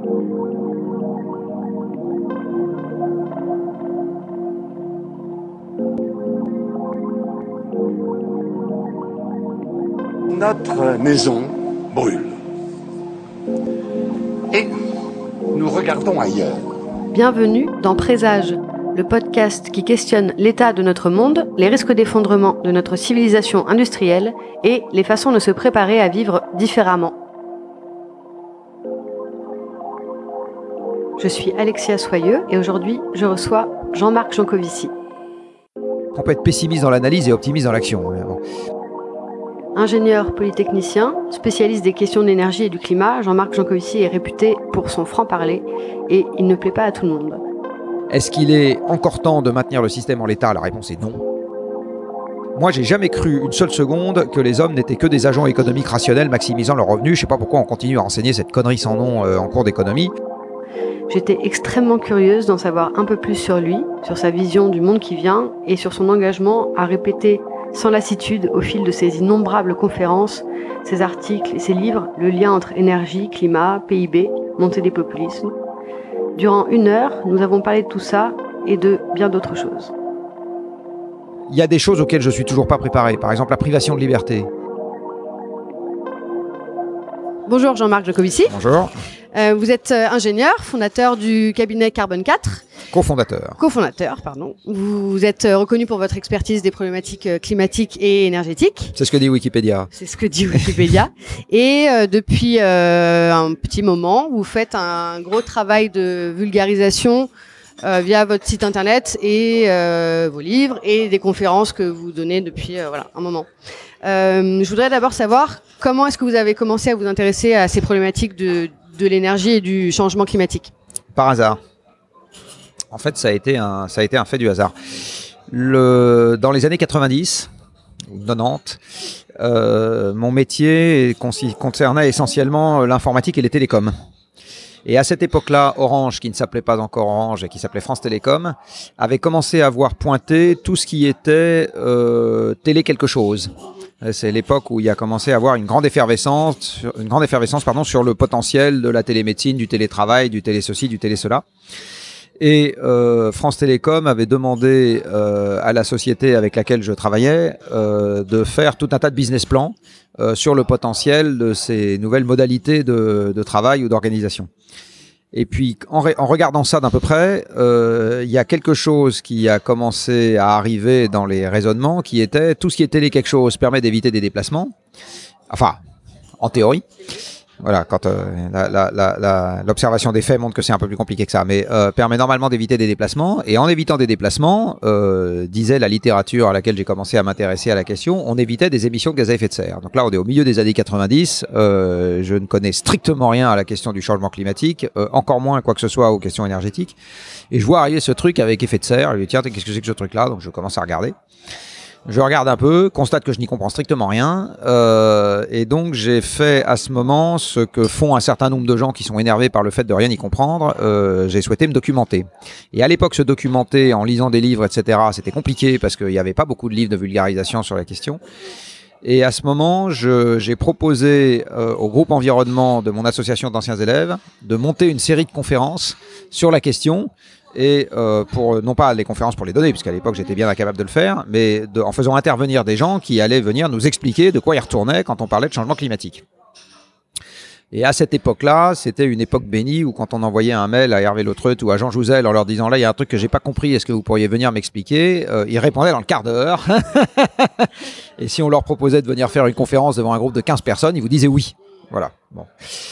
Notre maison brûle. Et nous regardons ailleurs. Bienvenue dans Présage, le podcast qui questionne l'état de notre monde, les risques d'effondrement de notre civilisation industrielle et les façons de se préparer à vivre différemment. Je suis Alexia Soyeux et aujourd'hui, je reçois Jean-Marc Jancovici. On peut être pessimiste dans l'analyse et optimiste dans l'action. Bon. Ingénieur polytechnicien, spécialiste des questions d'énergie et du climat, Jean-Marc Jancovici est réputé pour son franc-parler et il ne plaît pas à tout le monde. Est-ce qu'il est encore temps de maintenir le système en l'état? La réponse est non. Moi, j'ai jamais cru une seule seconde que les hommes n'étaient que des agents économiques rationnels maximisant leurs revenus. Je sais pas pourquoi on continue à enseigner cette connerie sans nom en cours d'économie. J'étais extrêmement curieuse d'en savoir un peu plus sur lui, sur sa vision du monde qui vient et sur son engagement à répéter sans lassitude au fil de ses innombrables conférences, ses articles et ses livres, le lien entre énergie, climat, PIB, montée des populismes. Durant 1 heure, nous avons parlé de tout ça et de bien d'autres choses. Il y a des choses auxquelles je suis toujours pas préparé. Par exemple, la privation de liberté. Bonjour Jean-Marc Jancovici. Bonjour. Vous êtes ingénieur, fondateur du cabinet Carbone 4. Cofondateur, pardon. Vous êtes reconnu pour votre expertise des problématiques climatiques et énergétiques. C'est ce que dit Wikipédia. C'est ce que dit Wikipédia. Et depuis un petit moment, vous faites un gros travail de vulgarisation via votre site internet et vos livres et des conférences que vous donnez depuis un moment. Je voudrais d'abord savoir comment est-ce que vous avez commencé à vous intéresser à ces problématiques de l'énergie et du changement climatique. Par hasard. En fait, ça a été un fait du hasard. Dans les années 90 ou 90, mon métier concernait essentiellement l'informatique et les télécoms. Et à cette époque-là, Orange, qui ne s'appelait pas encore Orange et qui s'appelait France Télécom, avait commencé à voir pointer tout ce qui était télé quelque chose. C'est l'époque où il a commencé à avoir une grande effervescence sur le potentiel de la télémédecine, du télétravail, du télé-ceci, du télé-cela. Et France Télécom avait demandé à la société avec laquelle je travaillais de faire tout un tas de business plans sur le potentiel de ces nouvelles modalités de travail ou d'organisation. Et puis, en regardant ça d'un peu près, il y a quelque chose qui a commencé à arriver dans les raisonnements, qui était tout ce qui est télé quelque chose permet d'éviter des déplacements. Enfin, en théorie. Voilà, quand l'observation des faits montre que c'est un peu plus compliqué que ça, mais permet normalement d'éviter des déplacements. Et en évitant des déplacements, disait la littérature à laquelle j'ai commencé à m'intéresser à la question, on évitait des émissions de gaz à effet de serre. Donc là, on est au milieu des années 90. Je ne connais strictement rien à la question du changement climatique, encore moins quoi que ce soit aux questions énergétiques. Et je vois arriver ce truc avec effet de serre. Je lui dis, tiens, qu'est-ce que c'est que ce truc-là? Donc je commence à regarder. Je regarde un peu, constate que je n'y comprends strictement rien, et donc j'ai fait à ce moment ce que font un certain nombre de gens qui sont énervés par le fait de rien y comprendre. J'ai souhaité me documenter. Et à l'époque, se documenter en lisant des livres, etc., c'était compliqué parce qu'il n'y avait pas beaucoup de livres de vulgarisation sur la question. Et à ce moment, j'ai proposé au groupe environnement de mon association d'anciens élèves de monter une série de conférences sur la question. Et pour non pas les conférences pour les donner, puisqu'à l'époque j'étais bien incapable de le faire, mais en faisant intervenir des gens qui allaient venir nous expliquer de quoi ils retournaient quand on parlait de changement climatique. Et à cette époque-là, c'était une époque bénie où quand on envoyait un mail à Hervé Lautreut ou à Jean Jouzel en leur disant là il y a un truc que j'ai pas compris, est-ce que vous pourriez venir m'expliquer, ils répondaient dans le quart d'heure. Et si on leur proposait de venir faire une conférence devant un groupe de 15 personnes, ils vous disaient oui. Voilà. Bon.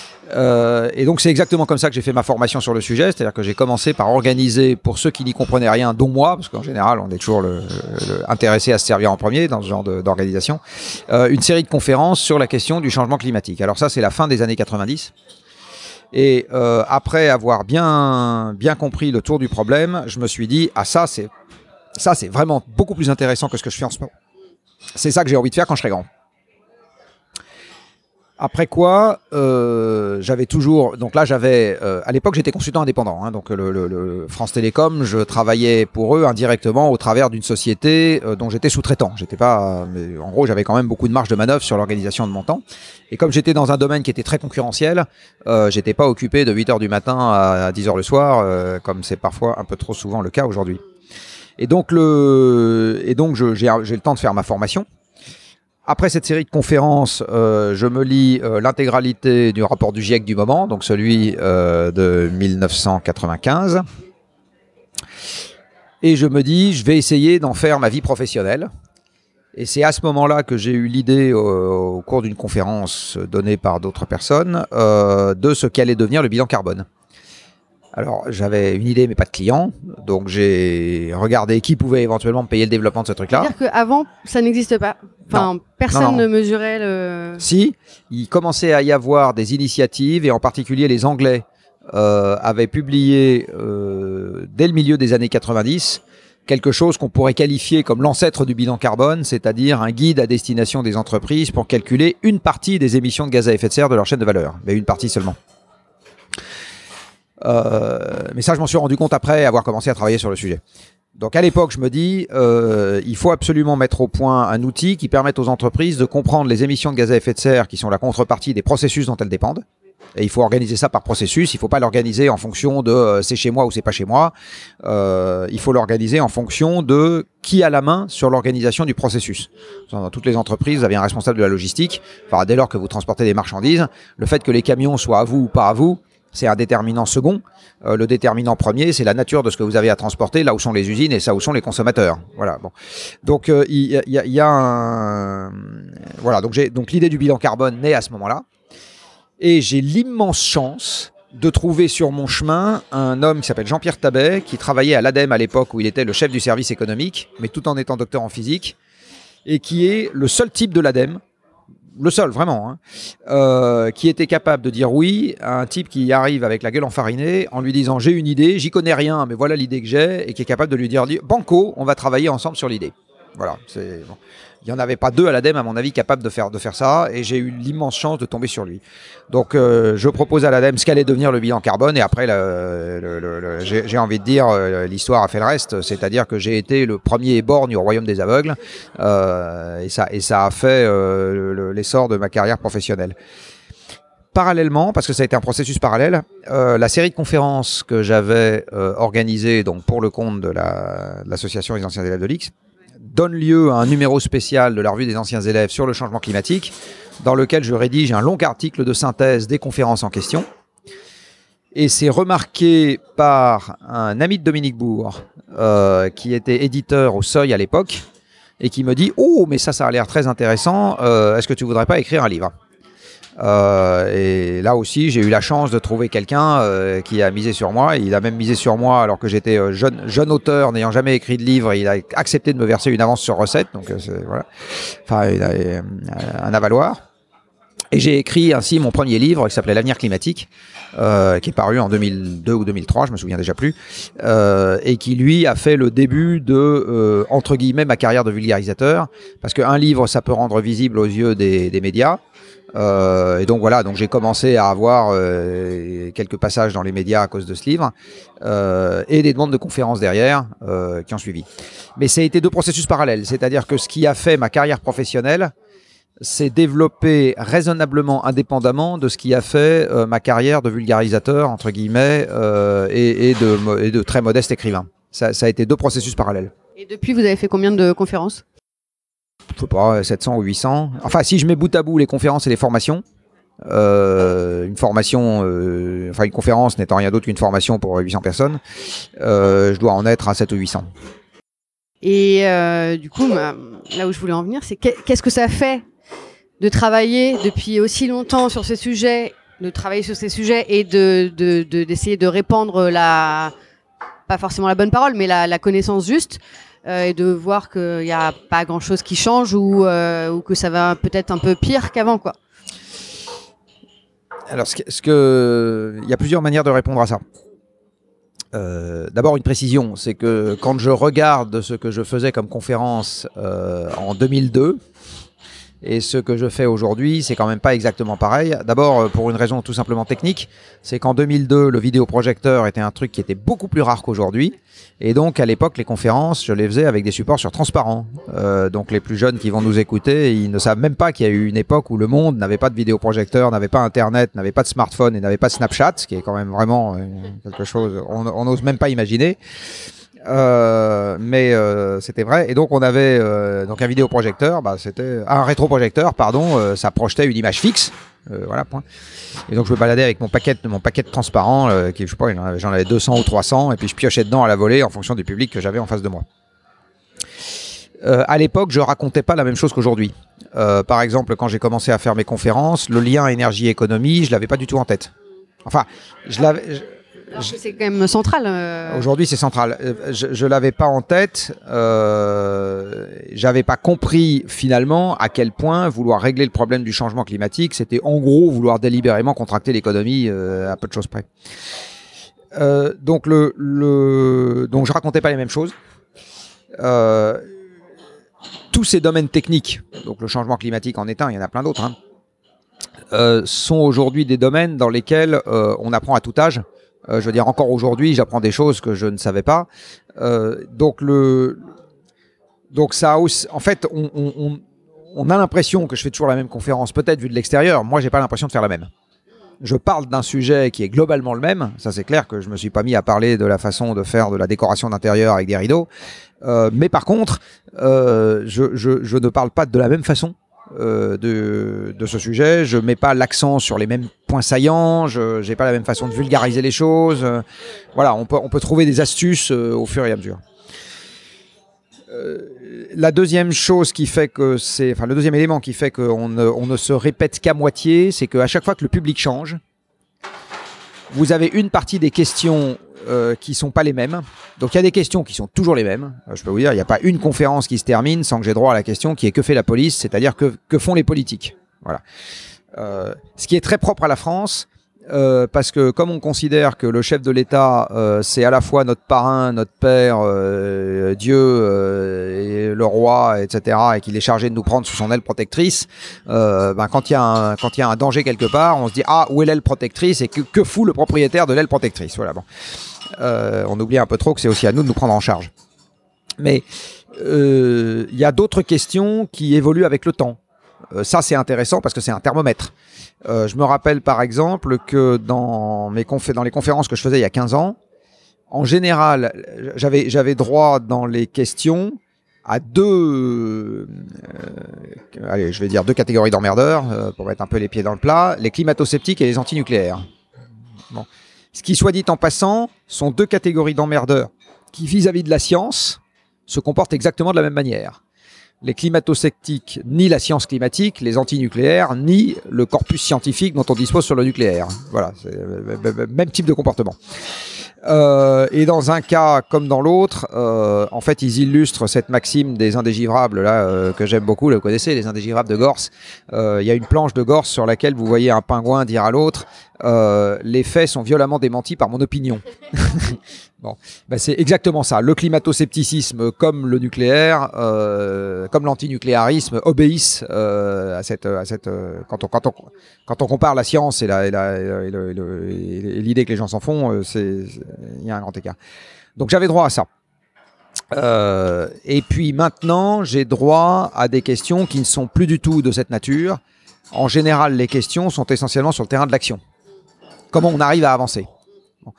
Et donc c'est exactement comme ça que j'ai fait ma formation sur le sujet, c'est-à-dire que j'ai commencé par organiser pour ceux qui n'y comprenaient rien, dont moi, parce qu'en général on est toujours intéressé à se servir en premier dans ce genre d'organisation, une série de conférences sur la question du changement climatique. Alors ça c'est la fin des années 90. Et après avoir bien compris le tour du problème, je me suis dit ça c'est vraiment beaucoup plus intéressant que ce que je fais en ce moment. C'est ça que j'ai envie de faire quand je serai grand. Après quoi, j'avais toujours... Donc là, j'avais... à l'époque, j'étais consultant indépendant. Hein, donc le France Télécom, je travaillais pour eux indirectement au travers d'une société dont j'étais sous-traitant. J'étais pas... mais en gros, j'avais quand même beaucoup de marge de manœuvre sur l'organisation de mon temps. Et comme j'étais dans un domaine qui était très concurrentiel, j'étais pas occupé de 8h du matin à 10h le soir, comme c'est parfois un peu trop souvent le cas aujourd'hui. Et donc, j'ai le temps de faire ma formation. Après cette série de conférences, je me lis l'intégralité du rapport du GIEC du moment, donc celui de 1995. Et je me dis, je vais essayer d'en faire ma vie professionnelle. Et c'est à ce moment-là que j'ai eu l'idée, au cours d'une conférence donnée par d'autres personnes, de ce qu'allait devenir le bilan carbone. Alors, j'avais une idée, mais pas de clients. Donc, j'ai regardé qui pouvait éventuellement me payer le développement de ce truc-là. C'est-à-dire qu'avant, ça n'existe pas. Enfin, personne ne mesurait le... Si, il commençait à y avoir des initiatives, et en particulier les Anglais avaient publié, dès le milieu des années 90, quelque chose qu'on pourrait qualifier comme l'ancêtre du bilan carbone, c'est-à-dire un guide à destination des entreprises pour calculer une partie des émissions de gaz à effet de serre de leur chaîne de valeur. Mais une partie seulement. Mais ça, je m'en suis rendu compte après avoir commencé à travailler sur le sujet. Donc à l'époque, je me dis, il faut absolument mettre au point un outil qui permette aux entreprises de comprendre les émissions de gaz à effet de serre qui sont la contrepartie des processus dont elles dépendent. Et il faut organiser ça par processus. Il ne faut pas l'organiser en fonction de c'est chez moi ou c'est pas chez moi. Il faut l'organiser en fonction de qui a la main sur l'organisation du processus. Dans toutes les entreprises, vous avez un responsable de la logistique. Enfin, dès lors que vous transportez des marchandises, le fait que les camions soient à vous ou pas à vous, c'est un déterminant second. Le déterminant premier, c'est la nature de ce que vous avez à transporter, là où sont les usines et ça où sont les consommateurs. Voilà. Bon. Donc il y a un voilà. Donc l'idée du bilan carbone naît à ce moment-là, et j'ai l'immense chance de trouver sur mon chemin un homme qui s'appelle Jean-Pierre Tabet, qui travaillait à l'ADEME à l'époque où il était le chef du service économique, mais tout en étant docteur en physique, et qui est le seul type de l'ADEME. Le seul, vraiment, hein, qui était capable de dire oui à un type qui arrive avec la gueule enfarinée en lui disant j'ai une idée, j'y connais rien, mais voilà l'idée que j'ai, et qui est capable de lui dire banco, on va travailler ensemble sur l'idée. Voilà, c'est bon. Il n'y en avait pas deux à l'ADEME, à mon avis, capables de faire ça, et j'ai eu l'immense chance de tomber sur lui. Donc, je propose à l'ADEME ce qu'allait devenir le bilan carbone, et après, j'ai envie de dire, l'histoire a fait le reste, c'est-à-dire que j'ai été le premier borgne au royaume des aveugles, et ça a fait l'essor de ma carrière professionnelle. Parallèlement, parce que ça a été un processus parallèle, la série de conférences que j'avais organisée donc pour le compte de l'association des anciens élèves de l'IX donne lieu à un numéro spécial de la revue des anciens élèves sur le changement climatique, dans lequel je rédige un long article de synthèse des conférences en question. Et c'est remarqué par un ami de Dominique Bourg, qui était éditeur au Seuil à l'époque, et qui me dit « Oh, mais ça a l'air très intéressant, est-ce que tu voudrais pas écrire un livre ?» Et là aussi, j'ai eu la chance de trouver quelqu'un qui a misé sur moi. Il a même misé sur moi alors que j'étais jeune auteur, n'ayant jamais écrit de livre. Il a accepté de me verser une avance sur recette, donc voilà. Enfin, il a un avaloir. Et j'ai écrit ainsi mon premier livre qui s'appelait L'avenir climatique, qui est paru en 2002 ou 2003, je me souviens déjà plus, et qui lui a fait le début de entre guillemets ma carrière de vulgarisateur, parce qu'un livre ça peut rendre visible aux yeux des médias. Et donc voilà, donc j'ai commencé à avoir quelques passages dans les médias à cause de ce livre, et des demandes de conférences derrière qui ont suivi. Mais ça a été deux processus parallèles, c'est-à-dire que ce qui a fait ma carrière professionnelle, c'est développé raisonnablement indépendamment de ce qui a fait ma carrière de vulgarisateur entre guillemets et de très modeste écrivain. Ça a été deux processus parallèles. Et depuis, vous avez fait combien de conférences ? Je sais pas, 700 ou 800. Enfin, si je mets bout à bout les conférences et les formations, une conférence n'étant rien d'autre qu'une formation pour 800 personnes, je dois en être à 7 ou 800. Et du coup, là où je voulais en venir, c'est qu'est-ce que ça fait de travailler depuis aussi longtemps sur ces sujets, et d'essayer de répandre pas forcément la bonne parole, mais la connaissance juste, et de voir qu'il n'y a pas grand-chose qui change ou que ça va peut-être un peu pire qu'avant, quoi. Alors, il y a plusieurs manières de répondre à ça. D'abord, une précision, c'est que quand je regarde ce que je faisais comme conférence en 2002, et ce que je fais aujourd'hui, c'est quand même pas exactement pareil. D'abord, pour une raison tout simplement technique, c'est qu'en 2002, le vidéoprojecteur était un truc qui était beaucoup plus rare qu'aujourd'hui. Et donc, à l'époque, les conférences, je les faisais avec des supports sur transparent. Donc, les plus jeunes qui vont nous écouter, ils ne savent même pas qu'il y a eu une époque où le monde n'avait pas de vidéoprojecteur, n'avait pas Internet, n'avait pas de smartphone et n'avait pas de Snapchat, ce qui est quand même vraiment quelque chose, on n'ose même pas imaginer. Mais c'était vrai. Et donc, on avait donc un vidéoprojecteur, c'était un rétroprojecteur, pardon, ça projetait une image fixe. Voilà, point. Et donc je me baladais avec mon paquet de transparents, qui, je sais pas, j'en avais 200 ou 300, et puis je piochais dedans à la volée en fonction du public que j'avais en face de moi. À l'époque, je racontais pas la même chose qu'aujourd'hui. Par exemple, quand j'ai commencé à faire mes conférences, le lien énergie-économie, je l'avais pas du tout en tête. Enfin, je l'avais. C'est quand même central. Aujourd'hui, c'est central. Je l'avais pas en tête. J'avais pas compris finalement à quel point vouloir régler le problème du changement climatique, c'était en gros vouloir délibérément contracter l'économie à peu de choses près. Donc donc je racontais pas les mêmes choses. Tous ces domaines techniques, donc le changement climatique en est un, il y en a plein d'autres, sont aujourd'hui des domaines dans lesquels on apprend à tout âge. Je veux dire, encore aujourd'hui, j'apprends des choses que je ne savais pas. Donc ça aussi, en fait, on a l'impression que je fais toujours la même conférence, peut-être vu de l'extérieur. Moi, j'ai pas l'impression de faire la même. Je parle d'un sujet qui est globalement le même. Ça, c'est clair que je me suis pas mis à parler de la façon de faire de la décoration d'intérieur avec des rideaux. Mais par contre, je ne parle pas de la même façon. De ce sujet, je mets pas l'accent sur les mêmes points saillants, je n'ai pas la même façon de vulgariser les choses. Voilà, on peut trouver des astuces au fur et à mesure. La deuxième chose qui fait que le deuxième élément qui fait qu'on ne se répète qu'à moitié, c'est qu'à chaque fois que le public change, vous avez une partie des questions qui sont pas les mêmes. Donc il y a des questions qui sont toujours les mêmes. Je peux vous dire, il n'y a pas une conférence qui se termine sans que j'ai droit à la question qui est que fait la police, c'est-à-dire que font les politiques. Voilà. Ce qui est très propre à la France, parce que comme on considère que le chef de l'État, c'est à la fois notre parrain, notre père, Dieu et le roi, etc., et qu'il est chargé de nous prendre sous son aile protectrice, quand il y a un danger quelque part, on se dit où est l'aile protectrice et que fout le propriétaire de l'aile protectrice. Voilà, bon. On oublie un peu trop que c'est aussi à nous de nous prendre en charge. Mais il y a d'autres questions qui évoluent avec le temps. Ça, c'est intéressant parce que c'est un thermomètre. Je me rappelle par exemple que dans les conférences que je faisais il y a 15 ans, en général, j'avais droit dans les questions à deux catégories d'emmerdeurs, pour mettre un peu les pieds dans le plat, les climato-sceptiques et les antinucléaires. Bon. Ce qui, soit dit en passant, sont deux catégories d'emmerdeurs qui, vis-à-vis de la science, se comportent exactement de la même manière. Les climato-sceptiques nient la science climatique, les antinucléaires nient le corpus scientifique dont on dispose sur le nucléaire. Voilà, c'est le même type de comportement. Et dans un cas comme dans l'autre, en fait, ils illustrent cette maxime des indégivrables là que j'aime beaucoup. Vous connaissez, les indégivrables de Gorse. Il y a une planche de Gorse sur laquelle vous voyez un pingouin dire à l'autre les faits sont violemment démentis par mon opinion. Bon, c'est exactement ça. Le climato-scepticisme, comme le nucléaire, comme l'antinucléarisme, obéissent à cette quand on compare la science et l'idée que les gens s'en font, il y a un grand écart. Donc j'avais droit à ça. Et puis maintenant, j'ai droit à des questions qui ne sont plus du tout de cette nature. En général, les questions sont essentiellement sur le terrain de l'action. Comment on arrive à avancer. Bon.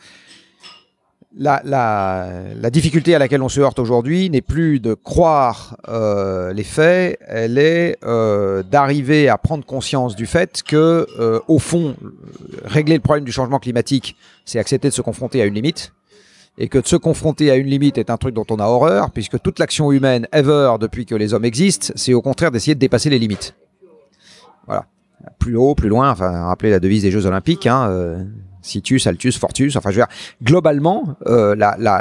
La difficulté à laquelle on se heurte aujourd'hui n'est plus de croire les faits, elle est d'arriver à prendre conscience du fait que, au fond, régler le problème du changement climatique, c'est accepter de se confronter à une limite, et que de se confronter à une limite est un truc dont on a horreur, puisque toute l'action humaine, ever, depuis que les hommes existent, c'est au contraire d'essayer de dépasser les limites. Voilà. Plus haut, plus loin, enfin, rappelez la devise des Jeux Olympiques, Situs, Altus, Fortus, enfin je veux dire, globalement, je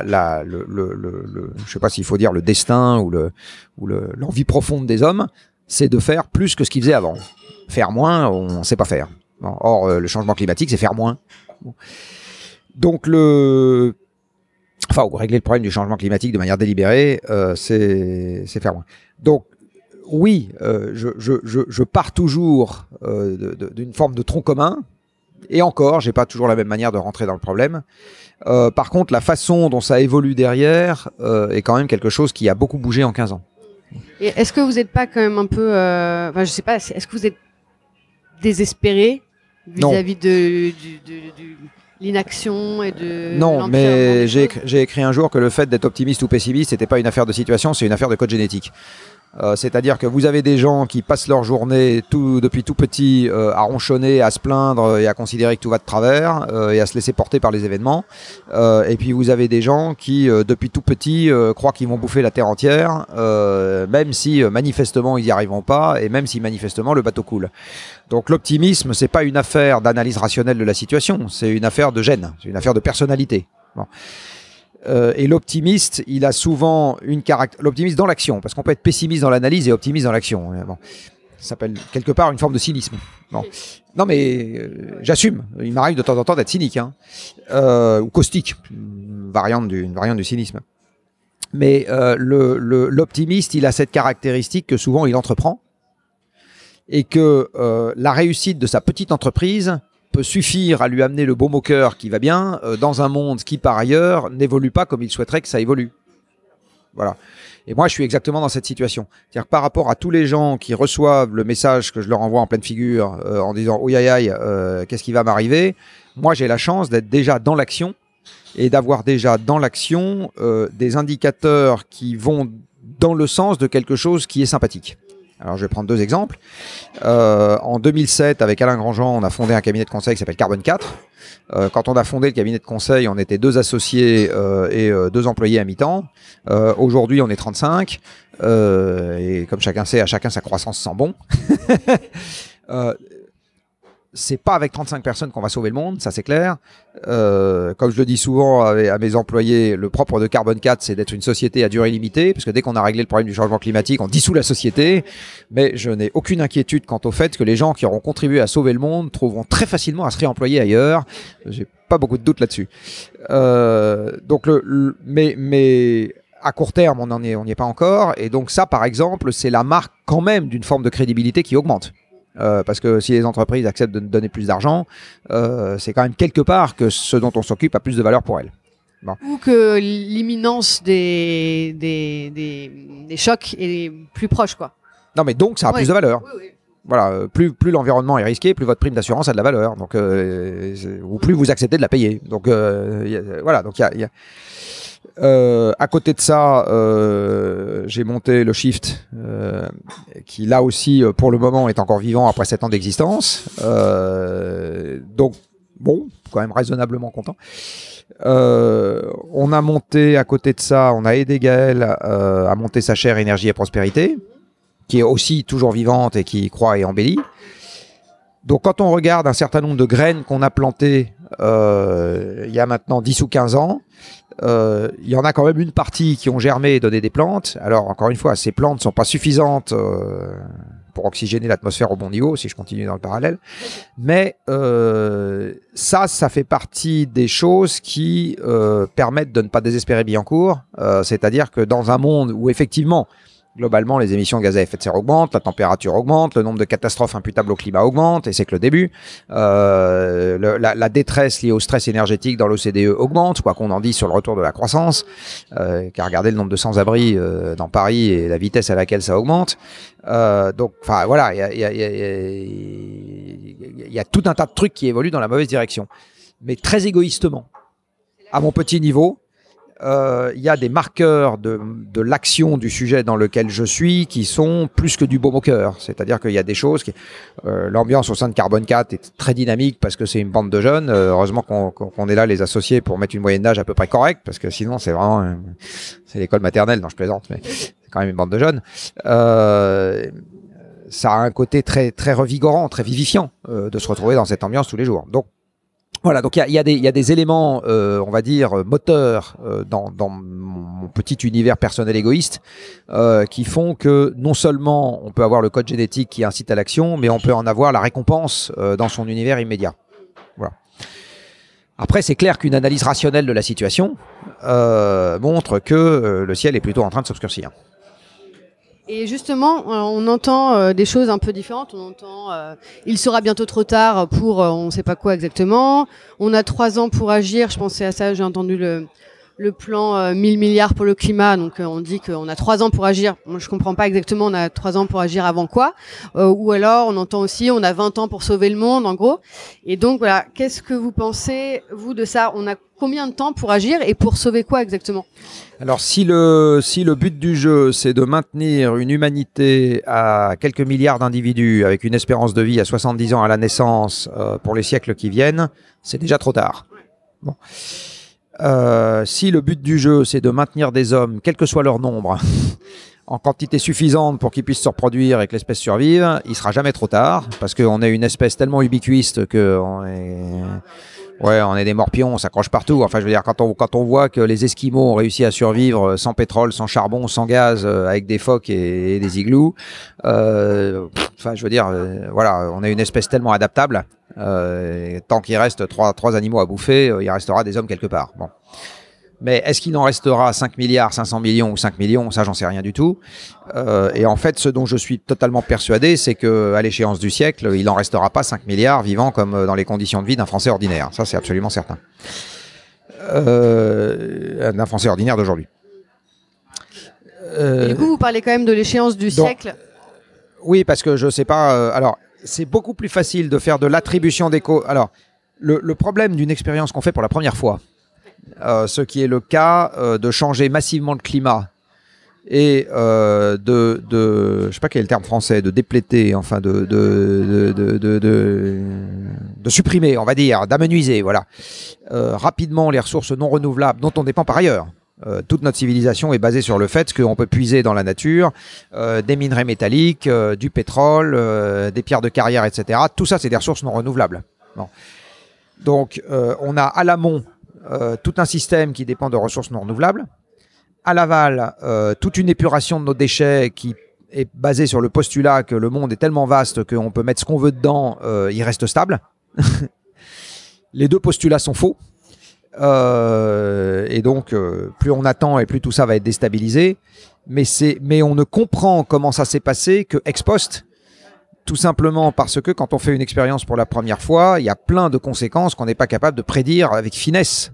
sais pas s'il faut dire le destin ou l'envie profonde des hommes, c'est de faire plus que ce qu'ils faisaient avant. Faire moins, on ne sait pas faire. Bon, or, le changement climatique, c'est faire moins. Bon. Donc ou régler le problème du changement climatique de manière délibérée, c'est faire moins. Donc, oui, je pars toujours d'une forme de tronc commun. Et encore, j'ai pas toujours la même manière de rentrer dans le problème. Par contre, la façon dont ça évolue derrière est quand même quelque chose qui a beaucoup bougé en 15 ans. Et est-ce que vous n'êtes pas quand même un peu, enfin, je sais pas, est-ce que vous êtes désespéré vis-à-vis de l'inaction et de Non, mais j'ai écrit un jour que le fait d'être optimiste ou pessimiste, c'était pas une affaire de situation, c'est une affaire de code génétique. C'est-à-dire que vous avez des gens qui passent leur journée depuis tout petit à ronchonner, à se plaindre et à considérer que tout va de travers et à se laisser porter par les événements. Et puis vous avez des gens qui, depuis tout petit, croient qu'ils vont bouffer la terre entière, même si manifestement ils n'y arriveront pas et même si manifestement le bateau coule. Donc l'optimisme, c'est pas une affaire d'analyse rationnelle de la situation, c'est une affaire de gène, c'est une affaire de personnalité. Bon. Et l'optimiste, il a souvent une caractéristique. L'optimiste dans l'action, parce qu'on peut être pessimiste dans l'analyse et optimiste dans l'action. Bon. Ça s'appelle quelque part une forme de cynisme. Bon. Non, mais j'assume. Il m'arrive de temps en temps d'être cynique, hein. Ou caustique, une variante du cynisme. Mais l'optimiste, il a cette caractéristique que souvent il entreprend et que la réussite de sa petite entreprise peut suffire à lui amener le baume au cœur qui va bien dans un monde qui, par ailleurs, n'évolue pas comme il souhaiterait que ça évolue. Voilà. Et moi, je suis exactement dans cette situation. C'est-à-dire que par rapport à tous les gens qui reçoivent le message que je leur envoie en pleine figure en disant « Ouïe aïe aïe, qu'est-ce qui va m'arriver ?» Moi, j'ai la chance d'être déjà dans l'action et d'avoir déjà dans l'action des indicateurs qui vont dans le sens de quelque chose qui est sympathique. Alors, je vais prendre 2 exemples. En 2007, avec Alain Grandjean, on a fondé un cabinet de conseil qui s'appelle Carbone 4. Quand on a fondé le cabinet de conseil, on était 2 associés et 2 employés à mi-temps. Aujourd'hui, on est 35. Et comme chacun sait, à chacun sa croissance sent bon. C'est pas avec 35 personnes qu'on va sauver le monde, ça c'est clair. Comme je le dis souvent à mes employés, le propre de Carbone 4, c'est d'être une société à durée limitée, parce que dès qu'on a réglé le problème du changement climatique, on dissout la société. Mais je n'ai aucune inquiétude quant au fait que les gens qui auront contribué à sauver le monde trouveront très facilement à se réemployer ailleurs. J'ai pas beaucoup de doute là-dessus. Donc mais à court terme, on n'y est pas encore. Et donc ça, par exemple, c'est la marque quand même d'une forme de crédibilité qui augmente. Parce que si les entreprises acceptent de nous donner plus d'argent, c'est quand même quelque part que ce dont on s'occupe a plus de valeur pour elles. Bon. Ou que l'imminence des chocs est plus proche, quoi. Non, mais donc ça a plus de valeur. Oui, oui. Voilà, plus l'environnement est risqué, plus votre prime d'assurance a de la valeur. Donc, ou plus vous acceptez de la payer. Donc, voilà. Donc, il y a à côté de ça, j'ai monté le Shift, qui là aussi, pour le moment, est encore vivant après 7 ans d'existence. Donc, bon, quand même raisonnablement content. On a monté à côté de ça, on a aidé Gaël à monter sa chaire Énergie et Prospérité, qui est aussi toujours vivante et qui croît et embellit. Donc quand on regarde un certain nombre de graines qu'on a plantées il y a maintenant 10 ou 15 ans, il y en a quand même une partie qui ont germé et donné des plantes. Alors encore une fois, ces plantes ne sont pas suffisantes pour oxygéner l'atmosphère au bon niveau, si je continue dans le parallèle. Mais ça fait partie des choses qui permettent de ne pas désespérer Billancourt. C'est-à-dire que dans un monde où effectivement, globalement, les émissions de gaz à effet de serre augmentent, la température augmente, le nombre de catastrophes imputables au climat augmente, et c'est que le début. La détresse liée au stress énergétique dans l'OCDE augmente, quoi qu'on en dise sur le retour de la croissance, car regardez le nombre de sans-abri dans Paris et la vitesse à laquelle ça augmente. Donc, enfin voilà, il y a tout un tas de trucs qui évoluent dans la mauvaise direction, mais très égoïstement, à mon petit niveau. Il y a des marqueurs de l'action du sujet dans lequel je suis qui sont plus que du baume au cœur. C'est-à-dire qu'il y a des choses qui... l'ambiance au sein de Carbone 4 est très dynamique parce que c'est une bande de jeunes. Heureusement qu'on est là, les associés, pour mettre une moyenne d'âge à peu près correcte, parce que sinon, c'est vraiment... c'est l'école maternelle, non, je plaisante, mais c'est quand même une bande de jeunes. Ça a un côté très, très revigorant, très vivifiant de se retrouver dans cette ambiance tous les jours. Donc, voilà, donc il y a des éléments, on va dire, moteurs dans mon petit univers personnel égoïste qui font que non seulement on peut avoir le code génétique qui incite à l'action, mais on peut en avoir la récompense dans son univers immédiat. Voilà. Après, c'est clair qu'une analyse rationnelle de la situation montre que le ciel est plutôt en train de s'obscurcir. Et justement, on entend des choses un peu différentes. On entend il sera bientôt trop tard pour on ne sait pas quoi exactement. On a 3 ans pour agir. Je pensais à ça, j'ai entendu le plan 1000 milliards pour le climat. Donc on dit qu'on a 3 ans pour agir. Moi, je comprends pas exactement. On a 3 ans pour agir avant quoi. Ou alors on entend aussi on a 20 ans pour sauver le monde, en gros. Et donc voilà, qu'est-ce que vous pensez, vous, de ça? On a combien de temps pour agir et pour sauver quoi exactement? Alors si le but du jeu c'est de maintenir une humanité à quelques milliards d'individus avec une espérance de vie à 70 ans à la naissance pour les siècles qui viennent, c'est déjà trop tard. Bon. Si le but du jeu c'est de maintenir des hommes, quel que soit leur nombre, en quantité suffisante pour qu'ils puissent se reproduire et que l'espèce survive, il sera jamais trop tard parce qu'on est une espèce tellement ubiquiste que on est des morpions, on s'accroche partout. Enfin, je veux dire, quand on voit que les Esquimaux ont réussi à survivre sans pétrole, sans charbon, sans gaz, avec des phoques et des igloos, enfin, je veux dire, voilà, on est une espèce tellement adaptable. Tant qu'il reste trois animaux à bouffer, il restera des hommes quelque part. Bon. Mais est-ce qu'il en restera 5 milliards, 500 millions ou 5 millions? Ça, j'en sais rien du tout. Et en fait, ce dont je suis totalement persuadé, c'est qu'à l'échéance du siècle, il n'en restera pas 5 milliards vivants comme dans les conditions de vie d'un Français ordinaire. Ça, c'est absolument certain. D'un Français ordinaire d'aujourd'hui. Du coup, vous parlez quand même de l'échéance du siècle. Oui, parce que je ne sais pas... alors, c'est beaucoup plus facile de faire de l'attribution des causes. Alors, le problème d'une expérience qu'on fait pour la première fois, ce qui est le cas de changer massivement le climat et je sais pas quel est le terme français, de dépléter, enfin de supprimer, on va dire, d'amenuiser, voilà, rapidement les ressources non renouvelables dont on dépend par ailleurs. Toute notre civilisation est basée sur le fait qu'on peut puiser dans la nature des minerais métalliques, du pétrole, des pierres de carrière, etc. Tout ça, c'est des ressources non renouvelables. Bon. Donc, on a à l'amont tout un système qui dépend de ressources non renouvelables. À l'aval, toute une épuration de nos déchets qui est basée sur le postulat que le monde est tellement vaste qu'on peut mettre ce qu'on veut dedans, il reste stable. Les deux postulats sont faux. Et donc, plus on attend et plus tout ça va être déstabilisé. Mais on ne comprend comment ça s'est passé que ex post. Tout simplement parce que quand on fait une expérience pour la première fois, il y a plein de conséquences qu'on n'est pas capable de prédire avec finesse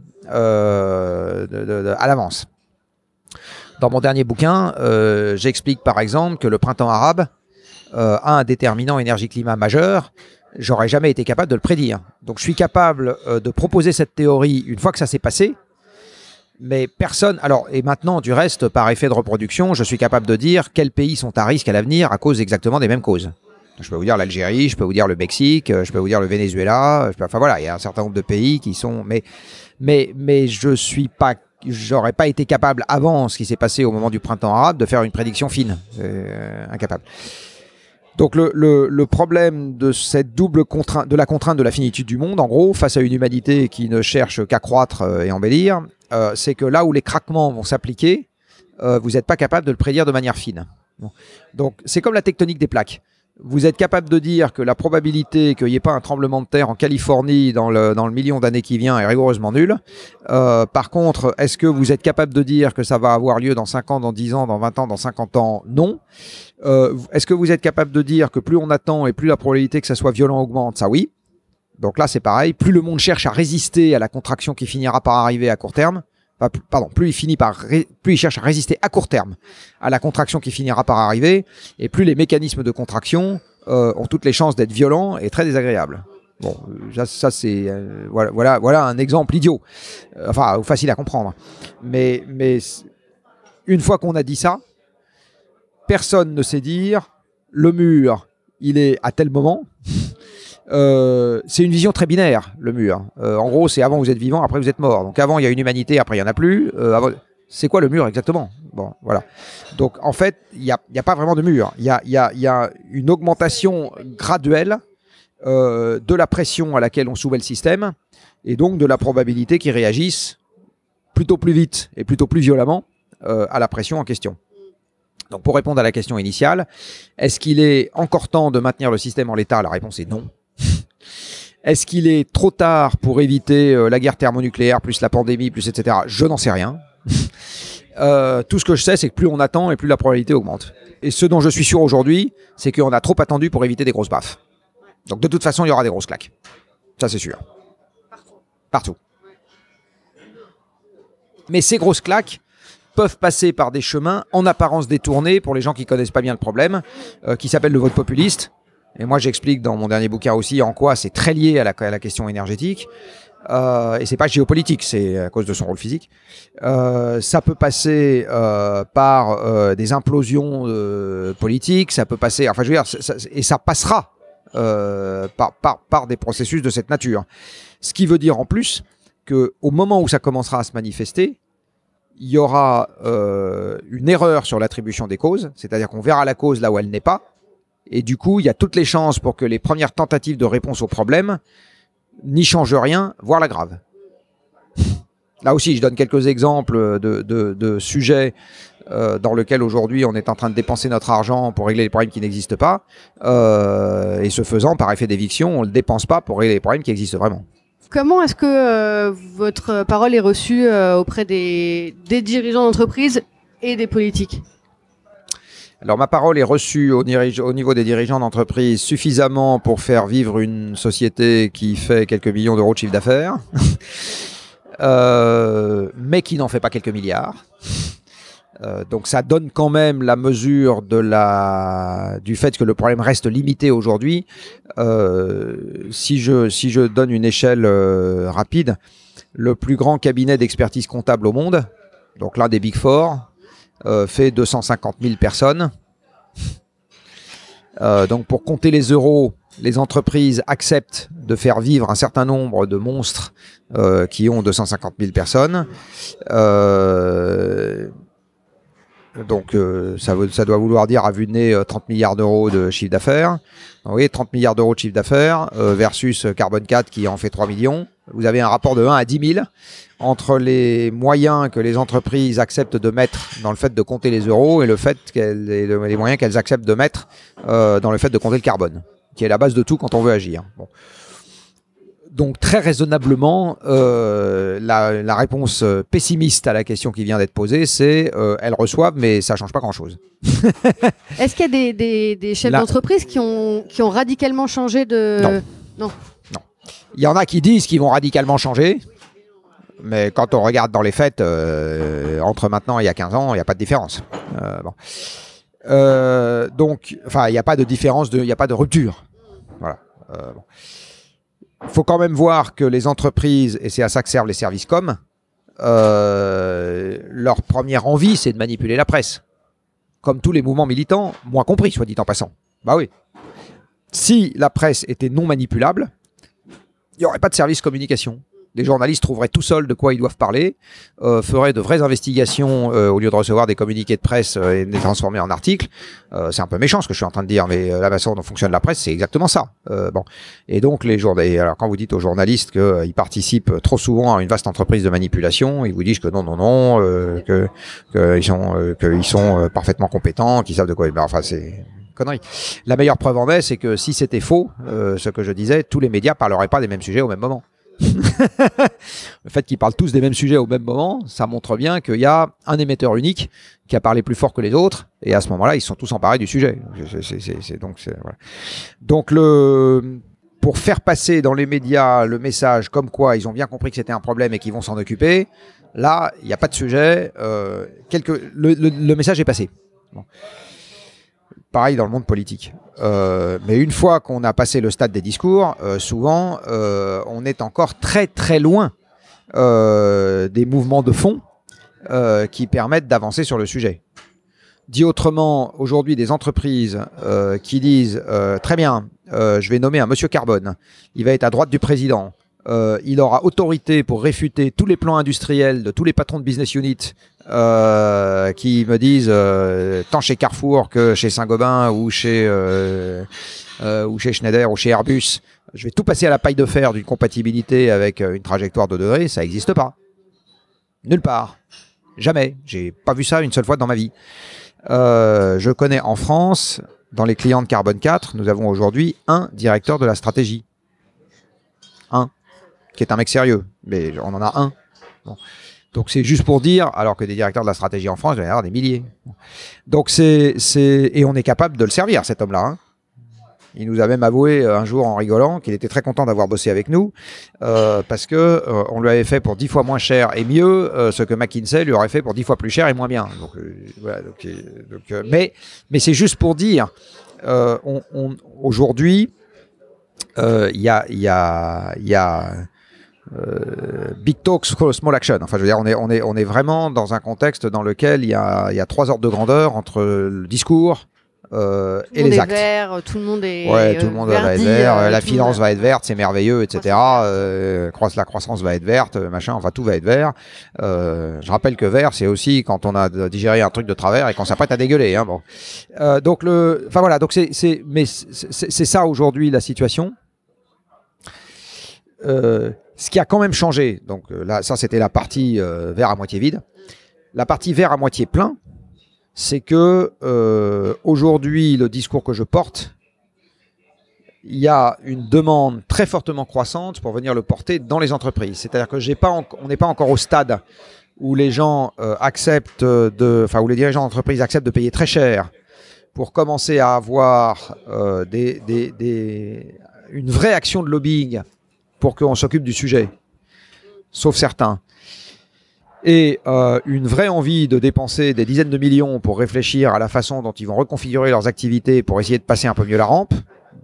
à l'avance. Dans mon dernier bouquin, j'explique par exemple que le printemps arabe a un déterminant énergie-climat majeur. J'aurais jamais été capable de le prédire. Donc je suis capable de proposer cette théorie une fois que ça s'est passé. Mais personne... Alors, et maintenant, du reste, par effet de reproduction, je suis capable de dire quels pays sont à risque à l'avenir à cause exactement des mêmes causes. Je peux vous dire l'Algérie, je peux vous dire le Mexique, je peux vous dire le Venezuela. Enfin voilà, il y a un certain nombre de pays qui sont... Mais j'aurais pas été capable, avant ce qui s'est passé au moment du printemps arabe, de faire une prédiction fine. Incapable. Donc le problème de cette double contrainte, de la contrainte de la finitude du monde, en gros, face à une humanité qui ne cherche qu'à croître et embellir, c'est que là où les craquements vont s'appliquer, vous n'êtes pas capable de le prédire de manière fine. Bon. Donc c'est comme la tectonique des plaques. Vous êtes capable de dire que la probabilité qu'il n'y ait pas un tremblement de terre en Californie dans le million d'années qui vient est rigoureusement nulle. Par contre, est-ce que vous êtes capable de dire que ça va avoir lieu dans 5 ans, dans 10 ans, dans 20 ans, dans 50 ans? Non. Est-ce que vous êtes capable de dire que plus on attend et plus la probabilité que ça soit violent augmente? Ça, oui. Donc là, c'est pareil. Plus le monde cherche à résister à la contraction qui finira par arriver à court terme, plus il cherche à résister à court terme à la contraction qui finira par arriver, et plus les mécanismes de contraction ont toutes les chances d'être violents et très désagréables. Bon, ça c'est voilà un exemple idiot, enfin facile à comprendre. Mais une fois qu'on a dit ça, personne ne sait dire le mur, il est à tel moment. C'est une vision très binaire, le mur. En gros, c'est avant vous êtes vivant, après vous êtes mort. Donc avant, il y a une humanité, après il n'y en a plus. C'est quoi le mur exactement? Bon, voilà. Donc en fait, il n'y a pas vraiment de mur. Il y a une augmentation graduelle de la pression à laquelle on soumet le système, et donc de la probabilité qu'il réagisse plutôt plus vite et plutôt plus violemment à la pression en question. Donc pour répondre à la question initiale, est-ce qu'il est encore temps de maintenir le système en l'état? La réponse est non. Est-ce qu'il est trop tard pour éviter la guerre thermonucléaire, plus la pandémie, plus etc.? Je n'en sais rien. Tout ce que je sais, c'est que plus on attend et plus la probabilité augmente. Et ce dont je suis sûr aujourd'hui, c'est qu'on a trop attendu pour éviter des grosses baffes. Donc de toute façon, il y aura des grosses claques. Ça, c'est sûr. Partout. Mais ces grosses claques peuvent passer par des chemins en apparence détournés pour les gens qui ne connaissent pas bien le problème, qui s'appelle le vote populiste. Et moi, j'explique dans mon dernier bouquin aussi en quoi c'est très lié à la question énergétique. Et c'est pas géopolitique, c'est à cause de son rôle physique. Ça peut passer par des implosions politiques, ça peut passer, enfin je veux dire, et ça passera par des processus de cette nature. Ce qui veut dire en plus qu'au moment où ça commencera à se manifester, il y aura une erreur sur l'attribution des causes, c'est-à-dire qu'on verra la cause là où elle n'est pas, et du coup, il y a toutes les chances pour que les premières tentatives de réponse au problème n'y changent rien, voire l'aggravent. Là aussi, je donne quelques exemples de sujets dans lesquels aujourd'hui on est en train de dépenser notre argent pour régler les problèmes qui n'existent pas, et ce faisant, par effet d'éviction, on ne le dépense pas pour régler les problèmes qui existent vraiment. Comment est-ce que votre parole est reçue auprès des dirigeants d'entreprise et des politiques ? Alors ma parole est reçue au niveau des dirigeants d'entreprise suffisamment pour faire vivre une société qui fait quelques millions d'euros de chiffre d'affaires, mais qui n'en fait pas quelques milliards. Donc ça donne quand même la mesure du fait que le problème reste limité aujourd'hui. Si je donne une échelle rapide, le plus grand cabinet d'expertise comptable au monde, donc l'un des Big Four, fait 250 000 personnes. Donc pour compter les euros, les entreprises acceptent de faire vivre un certain nombre de monstres qui ont 250 000 personnes. Donc ça doit vouloir dire à vue de nez 30 milliards d'euros de chiffre d'affaires. Vous voyez, 30 milliards d'euros de chiffre d'affaires versus Carbone 4 qui en fait 3 millions. Vous avez un rapport de 1 à 10 000 entre les moyens que les entreprises acceptent de mettre dans le fait de compter les euros et les moyens qu'elles acceptent de mettre dans le fait de compter le carbone, qui est la base de tout quand on veut agir. Bon. Donc très raisonnablement, la réponse pessimiste à la question qui vient d'être posée, c'est elles reçoivent, mais ça ne change pas grand-chose. Est-ce qu'il y a des chefs d'entreprise qui ont radicalement changé de... Non. Il y en a qui disent qu'ils vont radicalement changer, mais quand on regarde dans les faits, entre maintenant et il y a 15 ans, il n'y a pas de différence. Donc, enfin, il n'y a pas de différence, il n'y a pas de rupture. Voilà. Bon. Il faut quand même voir que les entreprises, et c'est à ça que servent les services com, leur première envie, c'est de manipuler la presse. Comme tous les mouvements militants, moi compris, soit dit en passant. Bah oui. Si la presse était non manipulable, il n'y aurait pas de service communication. Les journalistes trouveraient tout seuls de quoi ils doivent parler, feraient de vraies investigations au lieu de recevoir des communiqués de presse et de les transformer en articles. C'est un peu méchant ce que je suis en train de dire, mais la façon dont fonctionne la presse, c'est exactement ça. Bon. Et donc les journalistes, alors quand vous dites aux journalistes qu'ils participent trop souvent à une vaste entreprise de manipulation, ils vous disent que non, qu'ils sont parfaitement compétents, qu'ils savent de quoi. Enfin, c'est connerie. La meilleure preuve en est, c'est que si c'était faux, ce que je disais, tous les médias parleraient pas des mêmes sujets au même moment. Le fait qu'ils parlent tous des mêmes sujets au même moment, ça montre bien qu'il y a un émetteur unique qui a parlé plus fort que les autres, et à ce moment-là, ils sont tous emparés du sujet. Voilà. Donc pour faire passer dans les médias le message comme quoi ils ont bien compris que c'était un problème et qu'ils vont s'en occuper, là, il n'y a pas de sujet. Le message est passé. Bon. Pareil dans le monde politique. Mais une fois qu'on a passé le stade des discours, souvent, on est encore très très loin des mouvements de fond qui permettent d'avancer sur le sujet. Dit autrement, aujourd'hui, des entreprises qui disent « Très bien, je vais nommer un monsieur Carbone, il va être à droite du président, il aura autorité pour réfuter tous les plans industriels de tous les patrons de business unit qui me disent tant chez Carrefour que chez Saint-Gobain ou chez Schneider ou chez Airbus, je vais tout passer à la paille de fer d'une compatibilité avec une trajectoire de degrés, ça n'existe pas. Nulle part. Jamais. J'ai pas vu ça une seule fois dans ma vie. Je connais en France, dans les clients de Carbone 4, nous avons aujourd'hui un directeur de la stratégie. Un. Qui est un mec sérieux. Mais on en a un. Bon. Donc c'est juste pour dire, alors que des directeurs de la stratégie en France, il va y en avoir des milliers. Donc et on est capable de le servir, cet homme-là. Hein. Il nous a même avoué un jour en rigolant qu'il était très content d'avoir bossé avec nous parce que on lui avait fait pour 10 fois moins cher et mieux ce que McKinsey lui aurait fait pour 10 fois plus cher et moins bien. Donc, voilà, mais c'est juste pour dire, aujourd'hui, il y a big talk, small action. Enfin, je veux dire, on est vraiment dans un contexte dans lequel il y a 3 ordres de grandeur entre le discours et les actes. Vert, tout le monde est tout le monde va être vert, la finance va être verte, c'est merveilleux, etc. La croissance va être verte, machin, enfin tout va être vert. Je rappelle que vert, c'est aussi quand on a digéré un truc de travers et qu'on s'apprête à dégueuler. Hein, bon. Donc c'est ça aujourd'hui la situation. Ce qui a quand même changé, donc là, ça c'était la partie verre à moitié vide. La partie verre à moitié plein, c'est que aujourd'hui, le discours que je porte, il y a une demande très fortement croissante pour venir le porter dans les entreprises. C'est-à-dire que on n'est pas encore au stade où les gens où les dirigeants d'entreprise acceptent de payer très cher pour commencer à avoir une vraie action de lobbying pour qu'on s'occupe du sujet, sauf certains. Et une vraie envie de dépenser des dizaines de millions pour réfléchir à la façon dont ils vont reconfigurer leurs activités pour essayer de passer un peu mieux la rampe. D'accord ?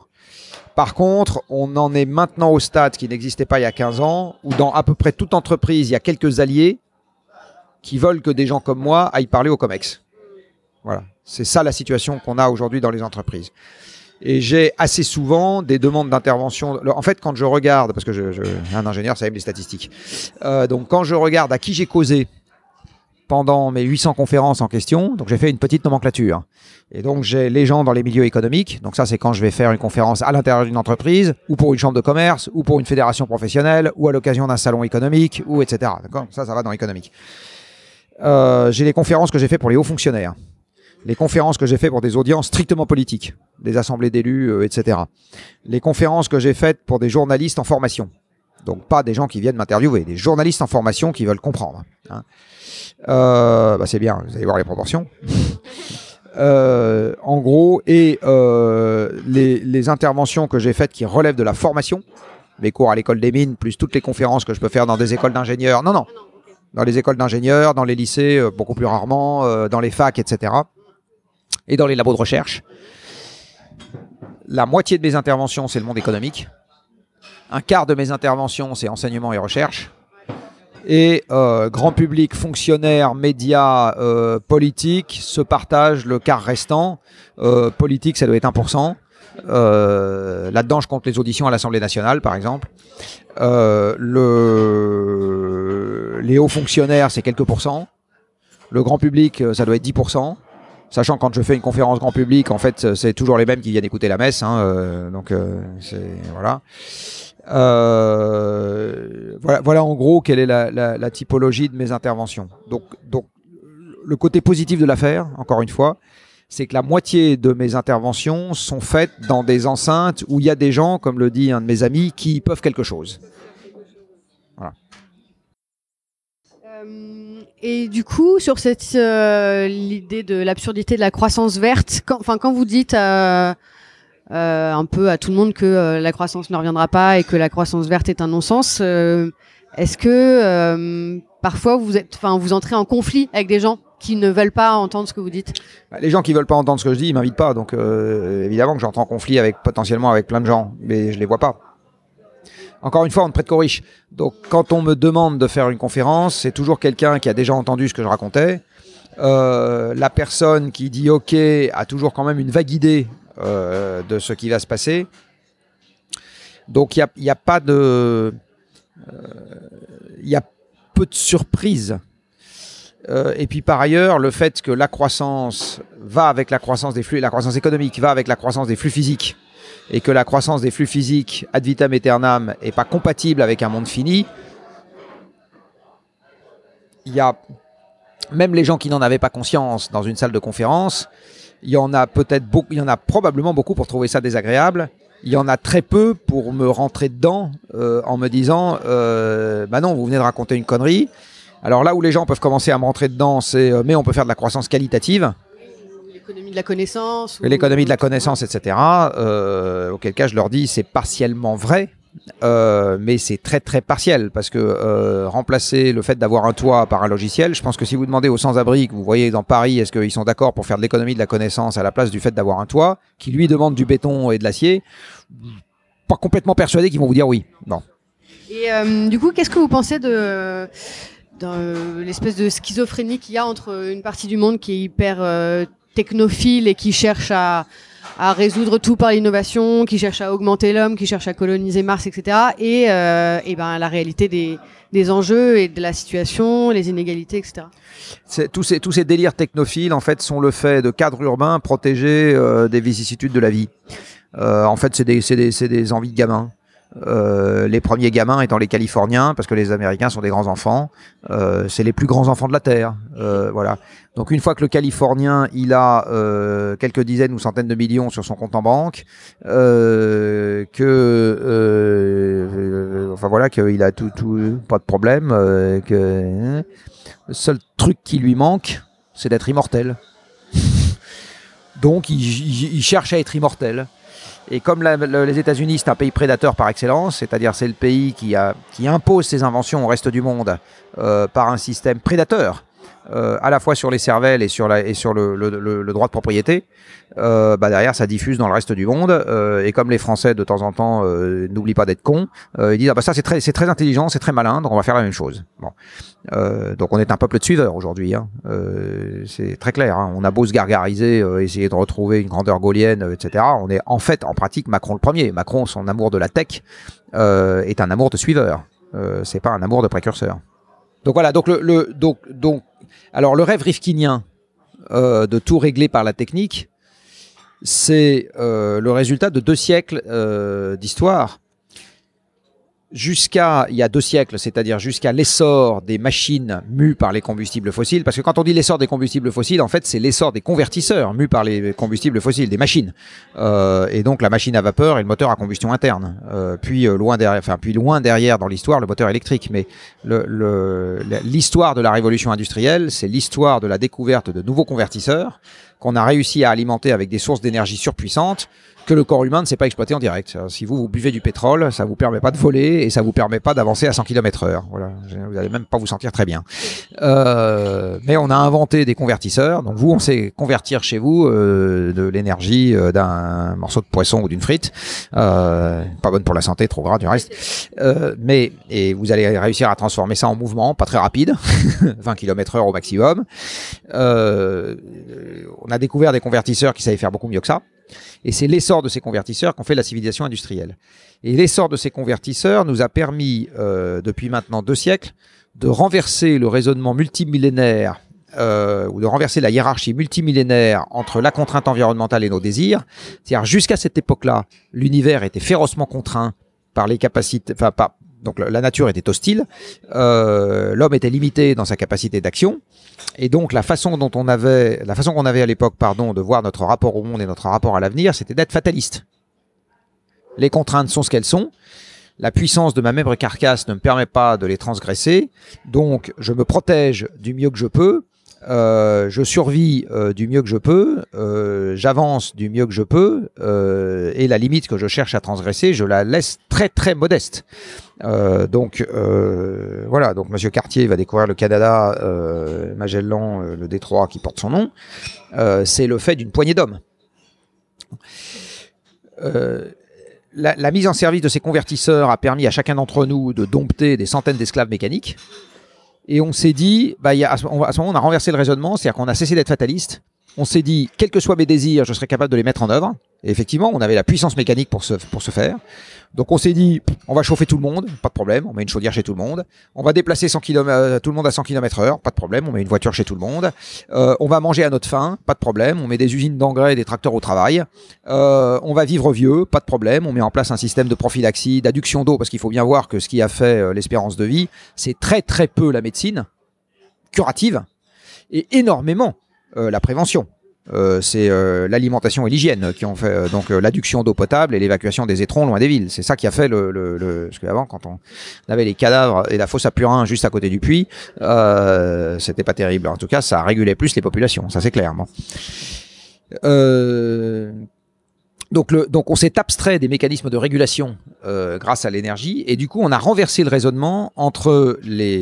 Par contre, on en est maintenant au stade qui n'existait pas il y a 15 ans, où dans à peu près toute entreprise, il y a quelques alliés qui veulent que des gens comme moi aillent parler au COMEX. Voilà. C'est ça la situation qu'on a aujourd'hui dans les entreprises. Et j'ai assez souvent des demandes d'intervention. En fait, quand je regarde, parce que un ingénieur, ça aime les statistiques. Donc, quand je regarde à qui j'ai causé pendant mes 800 conférences en question, donc j'ai fait une petite nomenclature. Et donc, j'ai les gens dans les milieux économiques. Donc ça, c'est quand je vais faire une conférence à l'intérieur d'une entreprise, ou pour une chambre de commerce, ou pour une fédération professionnelle, ou à l'occasion d'un salon économique, ou etc. D'accord ? Ça va dans l'économique. J'ai les conférences que j'ai fait pour les hauts fonctionnaires. Les conférences que j'ai faites pour des audiences strictement politiques, des assemblées d'élus, etc. Les conférences que j'ai faites pour des journalistes en formation. Donc pas des gens qui viennent m'interviewer, des journalistes en formation qui veulent comprendre. Hein. C'est bien, vous allez voir les proportions. En gros, et les interventions que j'ai faites qui relèvent de la formation, mes cours à l'école des mines, plus toutes les conférences que je peux faire dans des écoles d'ingénieurs. Non. Dans les écoles d'ingénieurs, dans les lycées, beaucoup plus rarement, dans les facs, etc. Et dans les labos de recherche. La moitié de mes interventions, c'est le monde économique. Un quart de mes interventions, c'est enseignement et recherche. Et grand public, fonctionnaires, médias, politiques se partagent le quart restant. Politique, ça doit être 1%. Là-dedans, je compte les auditions à l'Assemblée nationale, par exemple. Les hauts fonctionnaires, c'est quelques pourcents. Le grand public, ça doit être 10%. Sachant que quand je fais une conférence grand public, en fait, c'est toujours les mêmes qui viennent écouter la messe. Hein, voilà. Voilà en gros quelle est la typologie de mes interventions. Donc, le côté positif de l'affaire, encore une fois, c'est que la moitié de mes interventions sont faites dans des enceintes où il y a des gens, comme le dit un de mes amis, qui peuvent quelque chose. Voilà. Et du coup, sur l'idée de l'absurdité de la croissance verte, quand vous dites un peu à tout le monde que la croissance ne reviendra pas et que la croissance verte est un non-sens, est-ce que parfois vous entrez en conflit avec des gens qui ne veulent pas entendre ce que vous dites? Les gens qui veulent pas entendre ce que je dis, ils m'invitent pas. Donc évidemment que j'entre en conflit potentiellement avec plein de gens, mais je les vois pas. Encore une fois, on ne prête qu'aux riches. Donc quand on me demande de faire une conférence, c'est toujours quelqu'un qui a déjà entendu ce que je racontais. La personne qui dit OK a toujours quand même une vague idée de ce qui va se passer. Donc il y a pas de... Il y a peu de surprises. Et puis par ailleurs, le fait que la croissance va avec la croissance des flux, la croissance économique va avec la croissance des flux physiques, et que la croissance des flux physiques ad vitam aeternam n'est pas compatible avec un monde fini, il y a même les gens qui n'en avaient pas conscience dans une salle de conférence, il y en a probablement beaucoup pour trouver ça désagréable. Il y en a très peu pour me rentrer dedans en me disant bah non, vous venez de raconter une connerie. Alors là où les gens peuvent commencer à me rentrer dedans, c'est mais on peut faire de la croissance qualitative. L'économie de la connaissance. L'économie de la connaissance, etc. Auquel cas, je leur dis, c'est partiellement vrai. Mais c'est très très partiel parce que remplacer le fait d'avoir un toit par un logiciel, je pense que si vous demandez aux sans-abri que vous voyez dans Paris, est-ce qu'ils sont d'accord pour faire de l'économie de la connaissance à la place du fait d'avoir un toit, qui lui demande du béton et de l'acier, pas complètement persuadé qu'ils vont vous dire oui. Bon. Et du coup, qu'est-ce que vous pensez de l'espèce de schizophrénie qu'il y a entre une partie du monde qui est hyper technophile et qui cherche à résoudre tout par l'innovation, qui cherche à augmenter l'homme, qui cherche à coloniser Mars, etc. Et ben, la réalité des enjeux et de la situation, les inégalités, etc. Tous ces délires technophiles, en fait, sont le fait de cadres urbains protégés des vicissitudes de la vie. En fait, c'est des envies de gamins. Les premiers gamins étant les Californiens, parce que les Américains sont des grands enfants, c'est les plus grands enfants de la Terre. Voilà. Donc une fois que le Californien il a quelques dizaines ou centaines de millions sur son compte en banque, enfin voilà, qu'il a tout pas de problème, que le seul truc qui lui manque, c'est d'être immortel. Donc il cherche à être immortel. Et comme les États-Unis, c'est un pays prédateur par excellence, c'est-à-dire c'est le pays qui impose ses inventions au reste du monde par un système prédateur, à la fois sur les cervelles et sur le droit de propriété, derrière ça diffuse dans le reste du monde. Et comme les Français de temps en temps n'oublient pas d'être cons, ils disent ça c'est très intelligent, c'est très malin, donc on va faire la même chose. Bon. Donc on est un peuple de suiveurs aujourd'hui, hein. C'est très clair, hein. On a beau se gargariser, essayer de retrouver une grandeur gaulienne, etc. On est en fait en pratique Macron le premier. Macron, son amour de la tech est un amour de suiveur, c'est pas un amour de précurseur. Donc voilà, alors le rêve rifkinien de tout régler par la technique, c'est le résultat de 2 siècles d'histoire. Jusqu'à il y a 2 siècles, c'est-à-dire jusqu'à l'essor des machines mues par les combustibles fossiles, parce que quand on dit l'essor des combustibles fossiles, en fait c'est l'essor des convertisseurs mus par les combustibles fossiles, des machines, et donc la machine à vapeur et le moteur à combustion interne, puis loin derrière dans l'histoire le moteur électrique. Mais l'histoire de la révolution industrielle, c'est l'histoire de la découverte de nouveaux convertisseurs qu'on a réussi à alimenter avec des sources d'énergie surpuissantes que le corps humain ne sait pas exploiter en direct. Si vous buvez du pétrole, ça vous permet pas de voler et ça vous permet pas d'avancer à 100 km/h. Voilà, vous allez même pas vous sentir très bien. Mais on a inventé des convertisseurs. Donc vous, on sait convertir chez vous de l'énergie d'un morceau de poisson ou d'une frite. Pas bonne pour la santé, trop gras du reste. Et vous allez réussir à transformer ça en mouvement, pas très rapide, 20 km/h au maximum. On a découvert des convertisseurs qui savaient faire beaucoup mieux que ça. Et c'est l'essor de ces convertisseurs qu'on fait la civilisation industrielle. Et l'essor de ces convertisseurs nous a permis, depuis maintenant 2 siècles, de renverser le raisonnement multimillénaire, ou de renverser la hiérarchie multimillénaire entre la contrainte environnementale et nos désirs. C'est-à-dire, jusqu'à cette époque-là, l'univers était férocement contraint par les capacités, donc la nature était hostile, l'homme était limité dans sa capacité d'action, et donc la façon qu'on avait à l'époque, de voir notre rapport au monde et notre rapport à l'avenir, c'était d'être fataliste. Les contraintes sont ce qu'elles sont. La puissance de ma maigre carcasse ne me permet pas de les transgresser, donc je me protège du mieux que je peux. Je survis du mieux que je peux, j'avance du mieux que je peux, et la limite que je cherche à transgresser, je la laisse très très modeste. Voilà, donc Monsieur Cartier va découvrir le Canada, Magellan, le détroit qui porte son nom. C'est le fait d'une poignée d'hommes. La mise en service de ces convertisseurs a permis à chacun d'entre nous de dompter des centaines d'esclaves mécaniques. Et on s'est dit, à ce moment, on a renversé le raisonnement, c'est-à-dire qu'on a cessé d'être fataliste. On s'est dit, quels que soient mes désirs, je serai capable de les mettre en œuvre. Et effectivement, on avait la puissance mécanique pour ce faire. Donc on s'est dit, on va chauffer tout le monde, pas de problème, on met une chaudière chez tout le monde. On va déplacer tout le monde à 100 km/h, pas de problème, on met une voiture chez tout le monde. On va manger à notre faim, pas de problème, on met des usines d'engrais et des tracteurs au travail. On va vivre vieux, pas de problème, on met en place un système de prophylaxie, d'adduction d'eau, parce qu'il faut bien voir que ce qui a fait l'espérance de vie, c'est très très peu la médecine curative et énormément la prévention. C'est l'alimentation et l'hygiène qui ont fait donc l'adduction d'eau potable et l'évacuation des étrons loin des villes. C'est ça qui a fait parce qu'avant, quand on avait les cadavres et la fosse à Purin juste à côté du puits, c'était pas terrible. En tout cas, ça régulait plus les populations, ça c'est clair. Bon. Donc on s'est abstrait des mécanismes de régulation grâce à l'énergie, et du coup on a renversé le raisonnement entre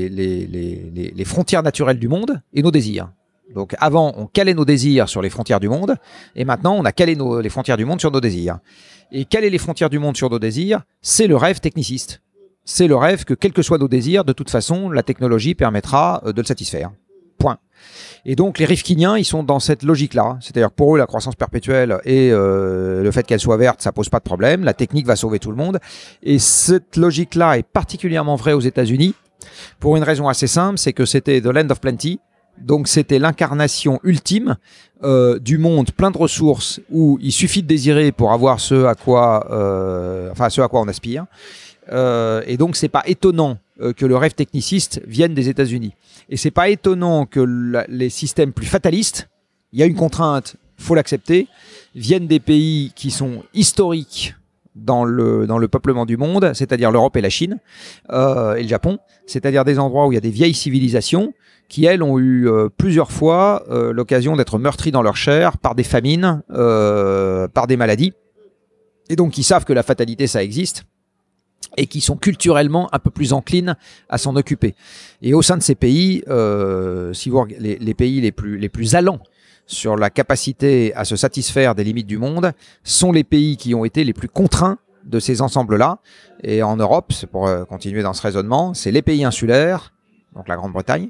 les frontières naturelles du monde et nos désirs. Donc avant, on calait nos désirs sur les frontières du monde, et maintenant on a calé les frontières du monde sur nos désirs. Et caler les frontières du monde sur nos désirs, c'est le rêve techniciste. C'est le rêve que, quels que soient nos désirs, de toute façon, la technologie permettra de le satisfaire. Point. Et donc les rifkiniens, ils sont dans cette logique-là. C'est-à-dire pour eux, la croissance perpétuelle et le fait qu'elle soit verte, ça pose pas de problème. La technique va sauver tout le monde. Et cette logique-là est particulièrement vraie aux États-Unis pour une raison assez simple, c'est que c'était the land of plenty. Donc c'était l'incarnation ultime du monde plein de ressources où il suffit de désirer pour avoir ce à quoi on aspire. Et donc c'est pas étonnant que le rêve techniciste vienne des États-Unis. Et c'est pas étonnant que les systèmes plus fatalistes, il y a une contrainte, faut l'accepter, viennent des pays qui sont historiques dans le peuplement du monde, c'est-à-dire l'Europe et la Chine et le Japon, c'est-à-dire des endroits où il y a des vieilles civilisations qui, elles, ont eu plusieurs fois l'occasion d'être meurtries dans leur chair par des famines, par des maladies, et donc qui savent que la fatalité, ça existe, et qui sont culturellement un peu plus enclines à s'en occuper. Et au sein de ces pays, si vous regardez les pays les plus allants sur la capacité à se satisfaire des limites du monde, sont les pays qui ont été les plus contraints de ces ensembles-là. Et en Europe, c'est pour continuer dans ce raisonnement, c'est les pays insulaires, donc la Grande-Bretagne,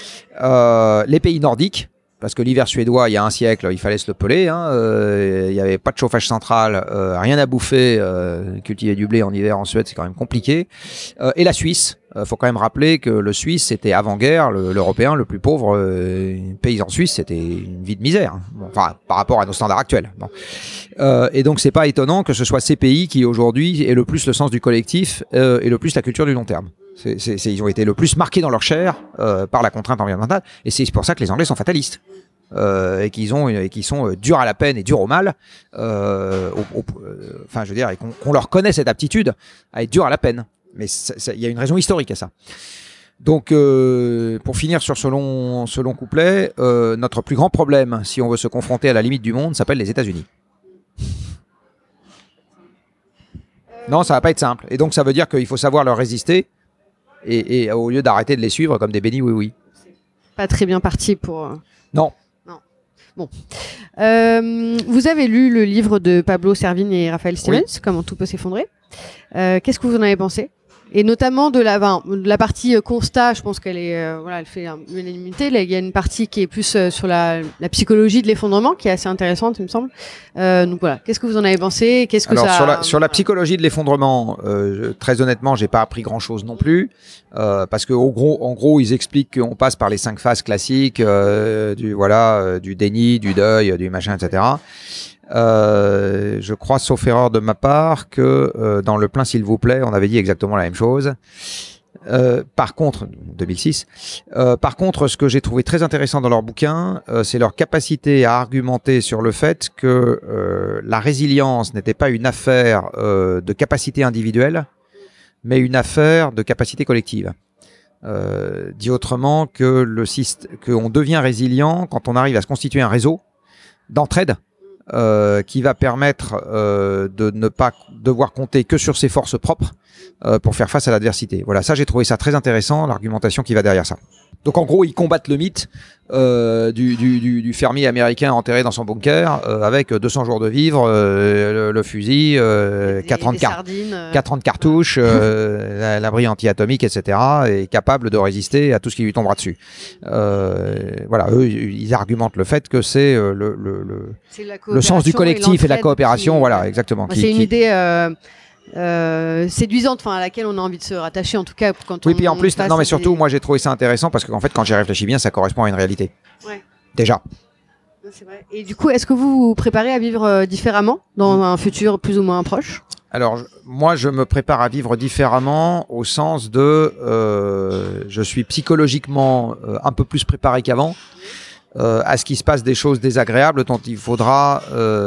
les pays nordiques, parce que l'hiver suédois, il y a un siècle, il fallait se le peler. Il n'y avait pas de chauffage central, rien à bouffer. Cultiver du blé en hiver en Suède, c'est quand même compliqué. Et la Suisse. Faut quand même rappeler que le Suisse, c'était avant-guerre, l'Européen le plus pauvre paysan suisse, c'était une vie de misère. Bon, enfin, par rapport à nos standards actuels. Bon. Et donc, c'est pas étonnant que ce soit ces pays qui, aujourd'hui, aient le plus le sens du collectif et le plus la culture du long terme. Ils ont été le plus marqués dans leur chair par la contrainte environnementale, et c'est pour ça que les Anglais sont fatalistes et qu'ils sont durs à la peine et durs au mal. Enfin, je veux dire, et qu'on leur connaît cette aptitude à être dur à la peine. Mais il y a une raison historique à ça. Donc, pour finir sur ce long couplet, notre plus grand problème, si on veut se confronter à la limite du monde, s'appelle les États-Unis. Non, ça va pas être simple. Et donc, ça veut dire qu'il faut savoir leur résister. Et au lieu d'arrêter de les suivre comme des bénis oui-oui. Pas très bien parti pour... Non. Bon. Vous avez lu le livre de Pablo Servigne et Raphaël Stevens, oui. Comment tout peut s'effondrer. Qu'est-ce que vous en avez pensé ? Et notamment de la partie constat, je pense qu'elle est, elle fait l'unanimité. Il y a une partie qui est plus sur la psychologie de l'effondrement, qui est assez intéressante, il me semble. Donc voilà, qu'est-ce que vous en avez pensé ? Sur la psychologie de l'effondrement, très honnêtement, j'ai pas appris grand-chose non plus, parce que en gros, ils expliquent qu'on passe par les 5 phases classiques du déni, du deuil, du machin, etc. Je crois, sauf erreur de ma part, que dans Le Plein s'il vous plaît, on avait dit exactement la même chose. Par contre, 2006. Par contre, ce que j'ai trouvé très intéressant dans leur bouquin, c'est leur capacité à argumenter sur le fait que la résilience n'était pas une affaire de capacité individuelle, mais une affaire de capacité collective. Dit autrement, qu'on devient résilient quand on arrive à se constituer un réseau d'entraide qui va permettre de ne pas devoir compter que sur ses forces propres pour faire face à l'adversité. Voilà, ça j'ai trouvé ça très intéressant, l'argumentation qui va derrière ça. Donc en gros, ils combattent le mythe du fermier américain enterré dans son bunker avec 200 jours de vivre, le fusil, 4 ans de cartouches, l'abri anti-atomique, etc. et capable de résister à tout ce qui lui tombera dessus. Voilà, eux, ils argumentent le fait que c'est le sens du collectif et la coopération. Voilà, exactement. C'est une idée séduisante, à laquelle on a envie de se rattacher, en tout cas quand oui, puis en plus, non mais surtout, moi j'ai trouvé ça intéressant parce qu'en fait, quand j'y réfléchis bien, ça correspond à une réalité. Ouais. Déjà. C'est vrai. Et du coup, est-ce que vous vous préparez à vivre différemment dans un futur plus ou moins proche ? Alors, moi, je me prépare à vivre différemment au sens de, je suis psychologiquement un peu plus préparé qu'avant. à ce qu'il se passe des choses désagréables dont qu'il faudra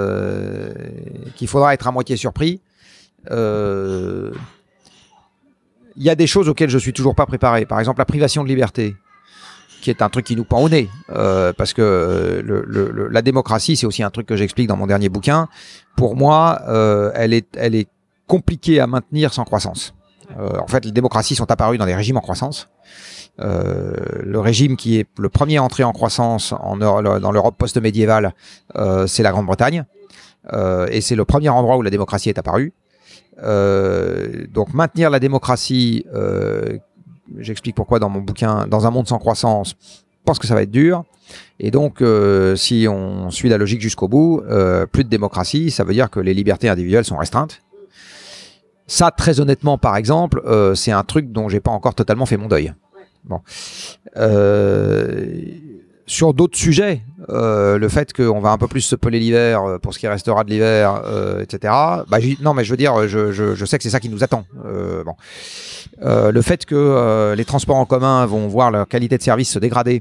être à moitié surpris. Il y a des choses auxquelles je suis toujours pas préparé. Par exemple, la privation de liberté, qui est un truc qui nous pend au nez, parce que la démocratie, c'est aussi un truc que j'explique dans mon dernier bouquin. Pour moi, elle est compliquée à maintenir sans croissance. En fait, les démocraties sont apparues dans des régimes en croissance. Le régime qui est le premier entré en croissance dans l'Europe post-médiévale, c'est la Grande-Bretagne. Et c'est le premier endroit où la démocratie est apparue. Donc maintenir la démocratie, j'explique pourquoi dans mon bouquin, dans un monde sans croissance, je pense que ça va être dur. Et donc, si on suit la logique jusqu'au bout, plus de démocratie, ça veut dire que les libertés individuelles sont restreintes. Ça, très honnêtement, par exemple, c'est un truc dont j'ai pas encore totalement fait mon deuil. Bon. Sur d'autres sujets, le fait qu'on va un peu plus se peler l'hiver pour ce qui restera de l'hiver, etc. Non, mais je veux dire, je sais que c'est ça qui nous attend. Bon. Le fait que les transports en commun vont voir leur qualité de service se dégrader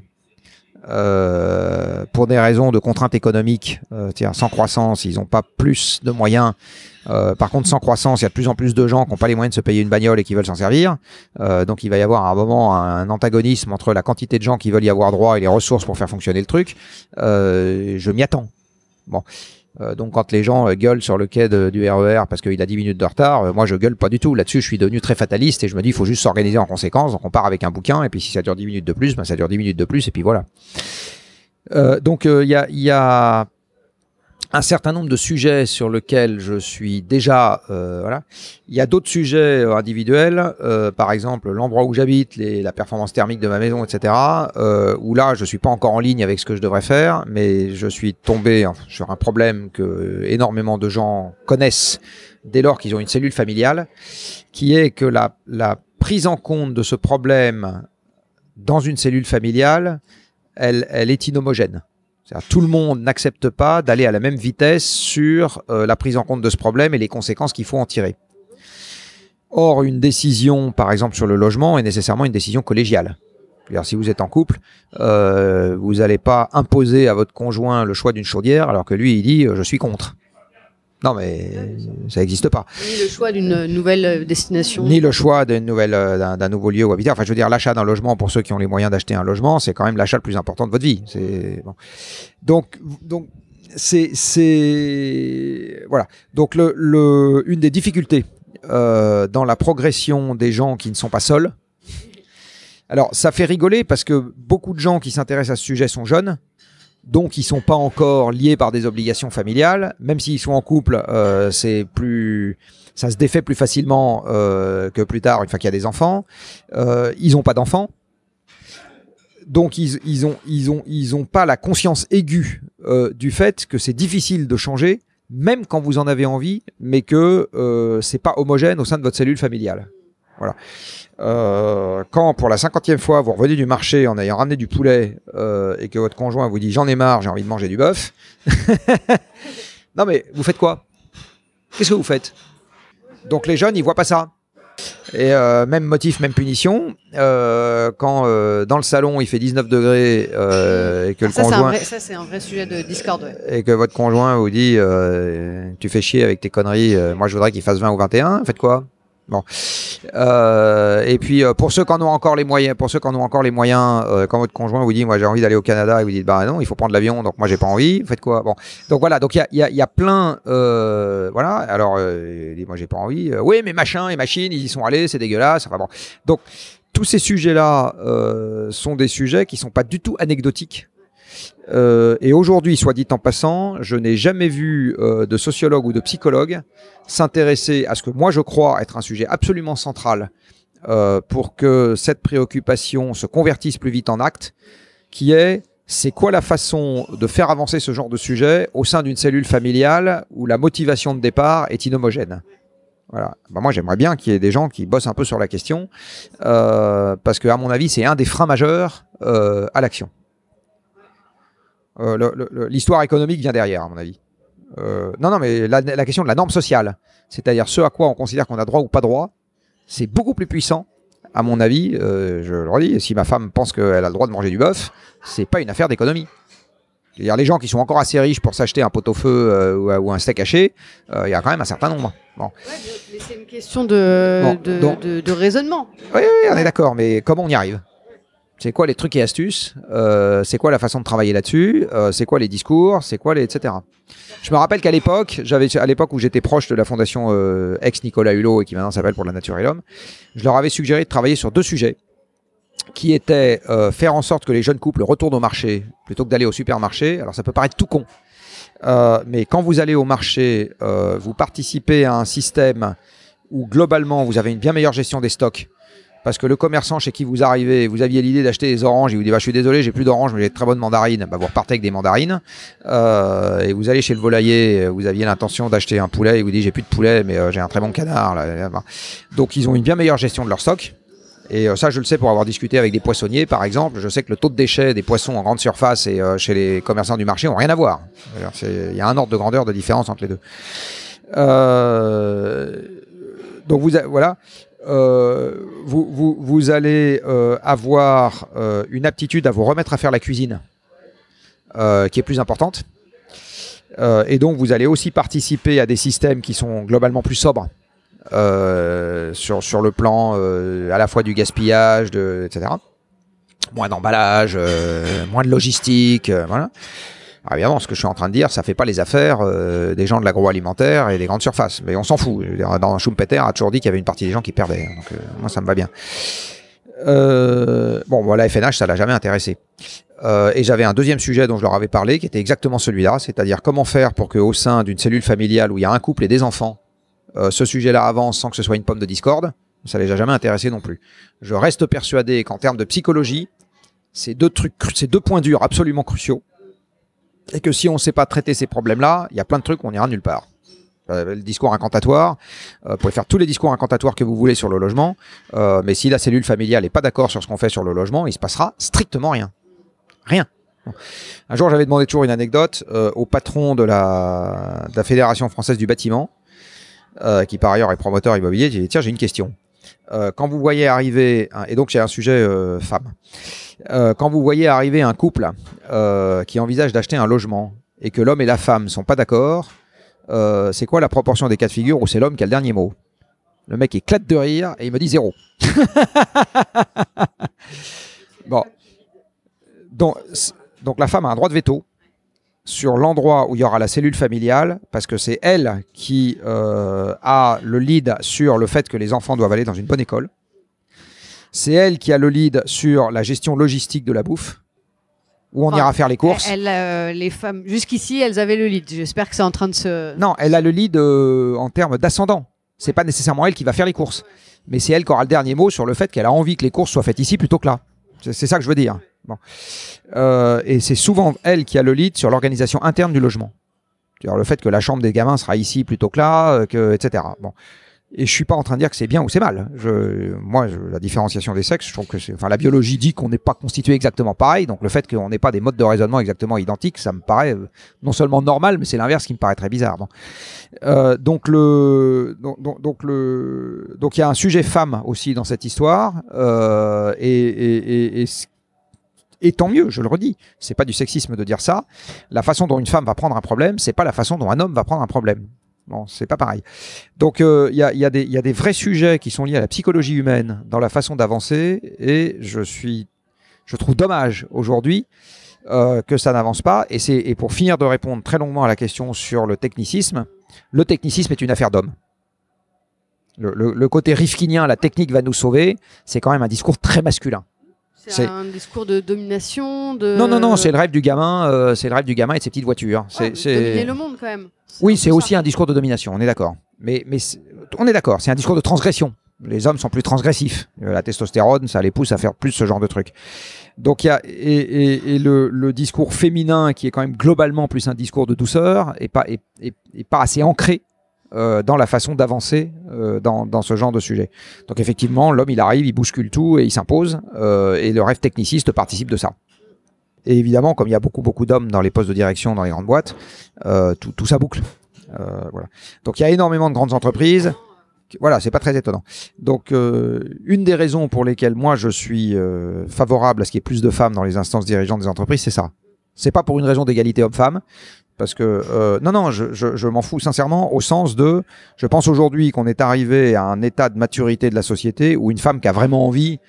pour des raisons de contraintes économiques, sans croissance, ils n'ont pas plus de moyens. Par contre, sans croissance, il y a de plus en plus de gens qui n'ont pas les moyens de se payer une bagnole et qui veulent s'en servir. Donc, il va y avoir à un moment un antagonisme entre la quantité de gens qui veulent y avoir droit et les ressources pour faire fonctionner le truc. Je m'y attends. Bon. Donc, quand les gens gueulent sur le quai du RER parce qu'il a 10 minutes de retard, moi, je gueule pas du tout. Là-dessus, je suis devenu très fataliste et je me dis, il faut juste s'organiser en conséquence. Donc, on part avec un bouquin et puis si ça dure 10 minutes de plus, ça dure 10 minutes de plus et puis voilà. Donc, il y a un certain nombre de sujets sur lesquels je suis déjà... voilà. Il y a d'autres sujets individuels, par exemple l'endroit où j'habite, la performance thermique de ma maison, etc., où là, je suis pas encore en ligne avec ce que je devrais faire, mais je suis tombé sur un problème que énormément de gens connaissent dès lors qu'ils ont une cellule familiale, qui est que la prise en compte de ce problème dans une cellule familiale, elle est inhomogène. Tout le monde n'accepte pas d'aller à la même vitesse sur la prise en compte de ce problème et les conséquences qu'il faut en tirer. Or, une décision, par exemple sur le logement, est nécessairement une décision collégiale. C'est-à-dire, si vous êtes en couple, vous n'allez pas imposer à votre conjoint le choix d'une chaudière alors que lui, il dit « je suis contre ». Non, mais ça n'existe pas. Ni le choix d'une nouvelle destination. Ni le choix d'un nouveau lieu où habiter. Enfin, je veux dire, l'achat d'un logement, pour ceux qui ont les moyens d'acheter un logement, c'est quand même l'achat le plus important de votre vie. Bon. Donc, voilà. Donc, une des difficultés dans la progression des gens qui ne sont pas seuls. Alors, ça fait rigoler parce que beaucoup de gens qui s'intéressent à ce sujet sont jeunes. Donc, ils ne sont pas encore liés par des obligations familiales. Même s'ils sont en couple, ça se défait plus facilement que plus tard, une fois qu'il y a des enfants. Ils n'ont pas d'enfants. Donc, ils ont pas la conscience aiguë du fait que c'est difficile de changer, même quand vous en avez envie, mais que c'est pas homogène au sein de votre cellule familiale. Voilà. Quand pour la 50e fois vous revenez du marché en ayant ramené du poulet et que votre conjoint vous dit j'en ai marre, j'ai envie de manger du bœuf, non mais vous faites quoi? Qu'est-ce que vous faites? Donc les jeunes ils voient pas ça. Et même motif, même punition. Quand dans le salon il fait 19 degrés et que le conjoint... Ça c'est un vrai sujet de discorde. Ouais. Et que votre conjoint vous dit tu fais chier avec tes conneries, moi je voudrais qu'il fasse 20 ou 21, faites quoi? Bon. Et puis pour ceux qui en ont encore les moyens, quand votre conjoint vous dit moi j'ai envie d'aller au Canada et vous dites bah non il faut prendre l'avion donc moi j'ai pas envie, vous faites quoi? Bon. Donc voilà, donc il y a plein voilà, alors il dit moi j'ai pas envie, oui mais machin et machine ils y sont allés, c'est dégueulasse, enfin bon. Donc tous ces sujets-là sont des sujets qui sont pas du tout anecdotiques. Et aujourd'hui, soit dit en passant, je n'ai jamais vu de sociologue ou de psychologue s'intéresser à ce que moi je crois être un sujet absolument central pour que cette préoccupation se convertisse plus vite en acte, qui est c'est quoi la façon de faire avancer ce genre de sujet au sein d'une cellule familiale où la motivation de départ est inhomogène. Voilà. Ben moi j'aimerais bien qu'il y ait des gens qui bossent un peu sur la question parce que à mon avis c'est un des freins majeurs à l'action. L'histoire économique vient derrière, à mon avis. Non, mais la question de la norme sociale, c'est-à-dire ce à quoi on considère qu'on a droit ou pas droit, c'est beaucoup plus puissant, à mon avis. Je le redis, si ma femme pense qu'elle a le droit de manger du bœuf, c'est pas une affaire d'économie. C'est-à-dire les gens qui sont encore assez riches pour s'acheter un pot-au-feu ou un steak haché, il y a quand même un certain nombre. Bon. Ouais, mais c'est une question de raisonnement. Oui, on est d'accord, mais comment on y arrive? C'est quoi les trucs et astuces? C'est quoi la façon de travailler là-dessus? C'est quoi les discours? C'est quoi les etc. Je me rappelle qu'à l'époque, où j'étais proche de la fondation ex-Nicolas Hulot et qui maintenant s'appelle Pour la Nature et l'Homme, je leur avais suggéré de travailler sur 2 sujets qui étaient faire en sorte que les jeunes couples retournent au marché plutôt que d'aller au supermarché. Alors ça peut paraître tout con, mais quand vous allez au marché, vous participez à un système où globalement vous avez une bien meilleure gestion des stocks. Parce que le commerçant chez qui vous arrivez, vous aviez l'idée d'acheter des oranges, il vous dit je suis désolé, j'ai plus d'oranges, mais j'ai de très bonnes mandarines. Vous repartez avec des mandarines. Et vous allez chez le volailler, vous aviez l'intention d'acheter un poulet, il vous dit j'ai plus de poulet, mais j'ai un très bon canard. Là. Donc ils ont une bien meilleure gestion de leur stock. Et ça, je le sais pour avoir discuté avec des poissonniers, par exemple. Je sais que le taux de déchets des poissons en grande surface et chez les commerçants du marché n'ont rien à voir. Il y a un ordre de grandeur de différence entre les deux. Donc voilà. Vous allez avoir une aptitude à vous remettre à faire la cuisine qui est plus importante. Et donc, vous allez aussi participer à des systèmes qui sont globalement plus sobres sur le plan à la fois du gaspillage, etc. Moins d'emballage, moins de logistique, voilà. Alors évidemment, ce que je suis en train de dire, ça fait pas les affaires des gens de l'agroalimentaire et des grandes surfaces. Mais on s'en fout. Dans Schumpeter a toujours dit qu'il y avait une partie des gens qui perdaient. Donc moi, ça me va bien. La FNH, ça l'a jamais intéressé. Et j'avais un deuxième sujet dont je leur avais parlé, qui était exactement celui-là, c'est-à-dire comment faire pour qu'au sein d'une cellule familiale où il y a un couple et des enfants, ce sujet-là avance sans que ce soit une pomme de discorde. Ça les a jamais intéressés non plus. Je reste persuadé qu'en termes de psychologie, ces 2 points durs absolument cruciaux. Et que si on ne sait pas traiter ces problèmes-là, il y a plein de trucs, on n'ira nulle part. Le discours incantatoire, vous pouvez faire tous les discours incantatoires que vous voulez sur le logement, mais si la cellule familiale n'est pas d'accord sur ce qu'on fait sur le logement, il ne se passera strictement rien. Rien. Un jour, j'avais demandé toujours une anecdote au patron de la Fédération française du bâtiment, qui par ailleurs est promoteur immobilier. J'ai dit, tiens, j'ai une question. Quand vous voyez arriver, et donc j'ai un sujet femme, quand vous voyez arriver un couple qui envisage d'acheter un logement et que l'homme et la femme ne sont pas d'accord, c'est quoi la proportion des cas de figure où c'est l'homme qui a le dernier mot? Le mec éclate de rire et il me dit 0. Bon. Donc la femme a un droit de veto sur l'endroit où il y aura la cellule familiale, parce que c'est elle qui a le lead sur le fait que les enfants doivent aller dans une bonne école. C'est elle qui a le lead sur la gestion logistique de la bouffe, où on ira faire les courses. Les femmes, jusqu'ici, elles avaient le lead. J'espère que c'est en train de se... Non, elle a le lead en termes d'ascendant. C'est pas nécessairement elle qui va faire les courses, mais c'est elle qui aura le dernier mot sur le fait qu'elle a envie que les courses soient faites ici plutôt que là. C'est ça que je veux dire. Bon. Et c'est souvent elle qui a le lead sur l'organisation interne du logement. C'est-à-dire le fait que la chambre des gamins sera ici plutôt que là, etc. Bon. Et je suis pas en train de dire que c'est bien ou c'est mal. La différenciation des sexes, je trouve que la biologie dit qu'on n'est pas constitué exactement pareil. Donc le fait qu'on n'ait pas des modes de raisonnement exactement identiques, ça me paraît non seulement normal, mais c'est l'inverse qui me paraît très bizarre. Bon. Donc il y a un sujet femme aussi dans cette histoire, et tant mieux, je le redis. C'est pas du sexisme de dire ça. La façon dont une femme va prendre un problème, c'est pas la façon dont un homme va prendre un problème. Bon, c'est pas pareil. Donc il y a des vrais sujets qui sont liés à la psychologie humaine dans la façon d'avancer, et je trouve dommage aujourd'hui que ça n'avance pas. Et pour finir de répondre très longuement à la question sur le technicisme est une affaire d'homme. Le côté rifkinien, la technique va nous sauver, c'est quand même un discours très masculin. C'est un discours de domination Non, c'est le rêve du gamin, et de ses petites voitures. Dominer le monde quand même. Oui, c'est aussi un discours de domination, on est d'accord. Mais on est d'accord, c'est un discours de transgression. Les hommes sont plus transgressifs. La testostérone, ça les pousse à faire plus ce genre de trucs. Donc il y a le discours féminin qui est quand même globalement plus un discours de douceur et pas assez ancré dans la façon d'avancer dans ce genre de sujet. Donc effectivement, l'homme il arrive, il bouscule tout et il s'impose, et le rêve techniciste participe de ça. Et évidemment, comme il y a beaucoup d'hommes dans les postes de direction dans les grandes boîtes, tout ça boucle. Voilà. Donc il y a énormément de grandes entreprises. Voilà, c'est pas très étonnant. Donc une des raisons pour lesquelles moi je suis favorable à ce qu'il y ait plus de femmes dans les instances dirigeantes des entreprises, c'est ça. C'est pas pour une raison d'égalité homme-femme. Parce que, non, je m'en fous sincèrement au sens de, je pense aujourd'hui qu'on est arrivé à un état de maturité de la société où une femme qui a vraiment envie,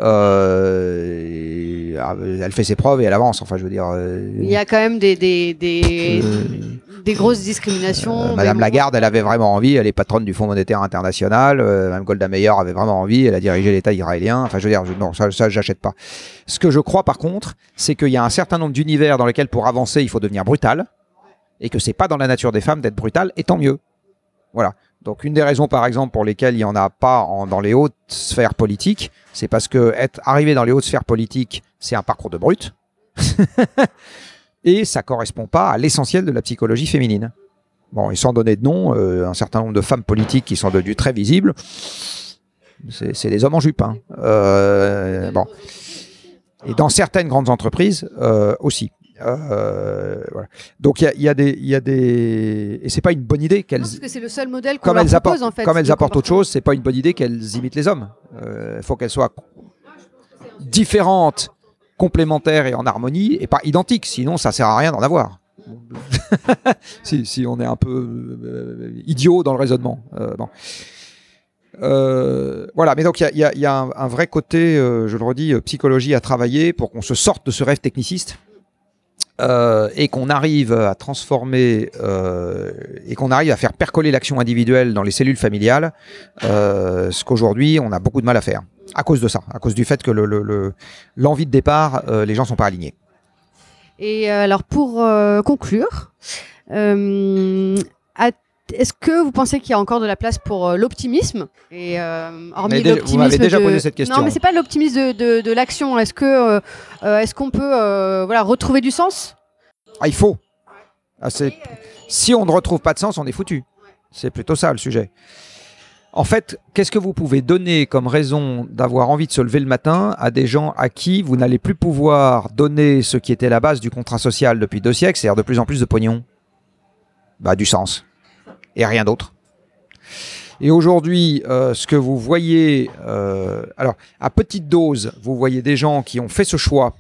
elle fait ses preuves et elle avance. Enfin, je veux dire. Il y a quand même des grosses discriminations. Madame Lagarde, elle avait vraiment envie, elle est patronne du Fonds monétaire international. Mme Golda Meir avait vraiment envie, elle a dirigé l'État israélien. Enfin, je veux dire, non, ça, j'achète pas. Ce que je crois par contre, c'est qu'il y a un certain nombre d'univers dans lesquels pour avancer, il faut devenir brutal. Et que c'est pas dans la nature des femmes d'être brutale, et tant mieux. Voilà. Donc une des raisons, par exemple, pour lesquelles il n'y en a pas dans les hautes sphères politiques, c'est parce que arrivé dans les hautes sphères politiques, c'est un parcours de brute. Et ça correspond pas à l'essentiel de la psychologie féminine. Bon, et sans donner de nom, un certain nombre de femmes politiques qui sont devenues très visibles, c'est des hommes en jupe. Hein. Bon. Et dans certaines grandes entreprises aussi. Voilà. Donc il y a des et c'est pas une bonne idée qu'elles, parce que c'est le seul modèle qu'on leur propose en fait. Comme elles apportent autre chose, c'est pas une bonne idée qu'elles imitent les hommes. Faut qu'elles soient différentes, complémentaires et en harmonie, et pas identiques. Sinon, ça sert à rien d'en avoir. si on est un peu idiot dans le raisonnement. Bon. Voilà, mais donc il y a un vrai côté, je le redis, psychologie à travailler pour qu'on se sorte de ce rêve techniciste. Et qu'on arrive à transformer et qu'on arrive à faire percoler l'action individuelle dans les cellules familiales, ce qu'aujourd'hui on a beaucoup de mal à faire à cause de ça, à cause du fait que l'envie de départ, les gens sont pas alignés. Et alors pour conclure, est-ce que vous pensez qu'il y a encore de la place pour l'optimisme et hormis l'optimisme, vous m'avez déjà posé cette question. Non, mais c'est pas l'optimisme de l'action. Est-ce qu'on peut retrouver du sens? Il faut. Si on ne retrouve pas de sens, on est foutu. C'est plutôt ça le sujet. En fait, qu'est-ce que vous pouvez donner comme raison d'avoir envie de se lever le matin à des gens à qui vous n'allez plus pouvoir donner ce qui était la base du contrat social depuis 2 siècles, c'est-à-dire de plus en plus de pognon? Du sens. Et rien d'autre. Et aujourd'hui, ce que vous voyez, alors à petite dose, vous voyez des gens qui ont fait ce choix.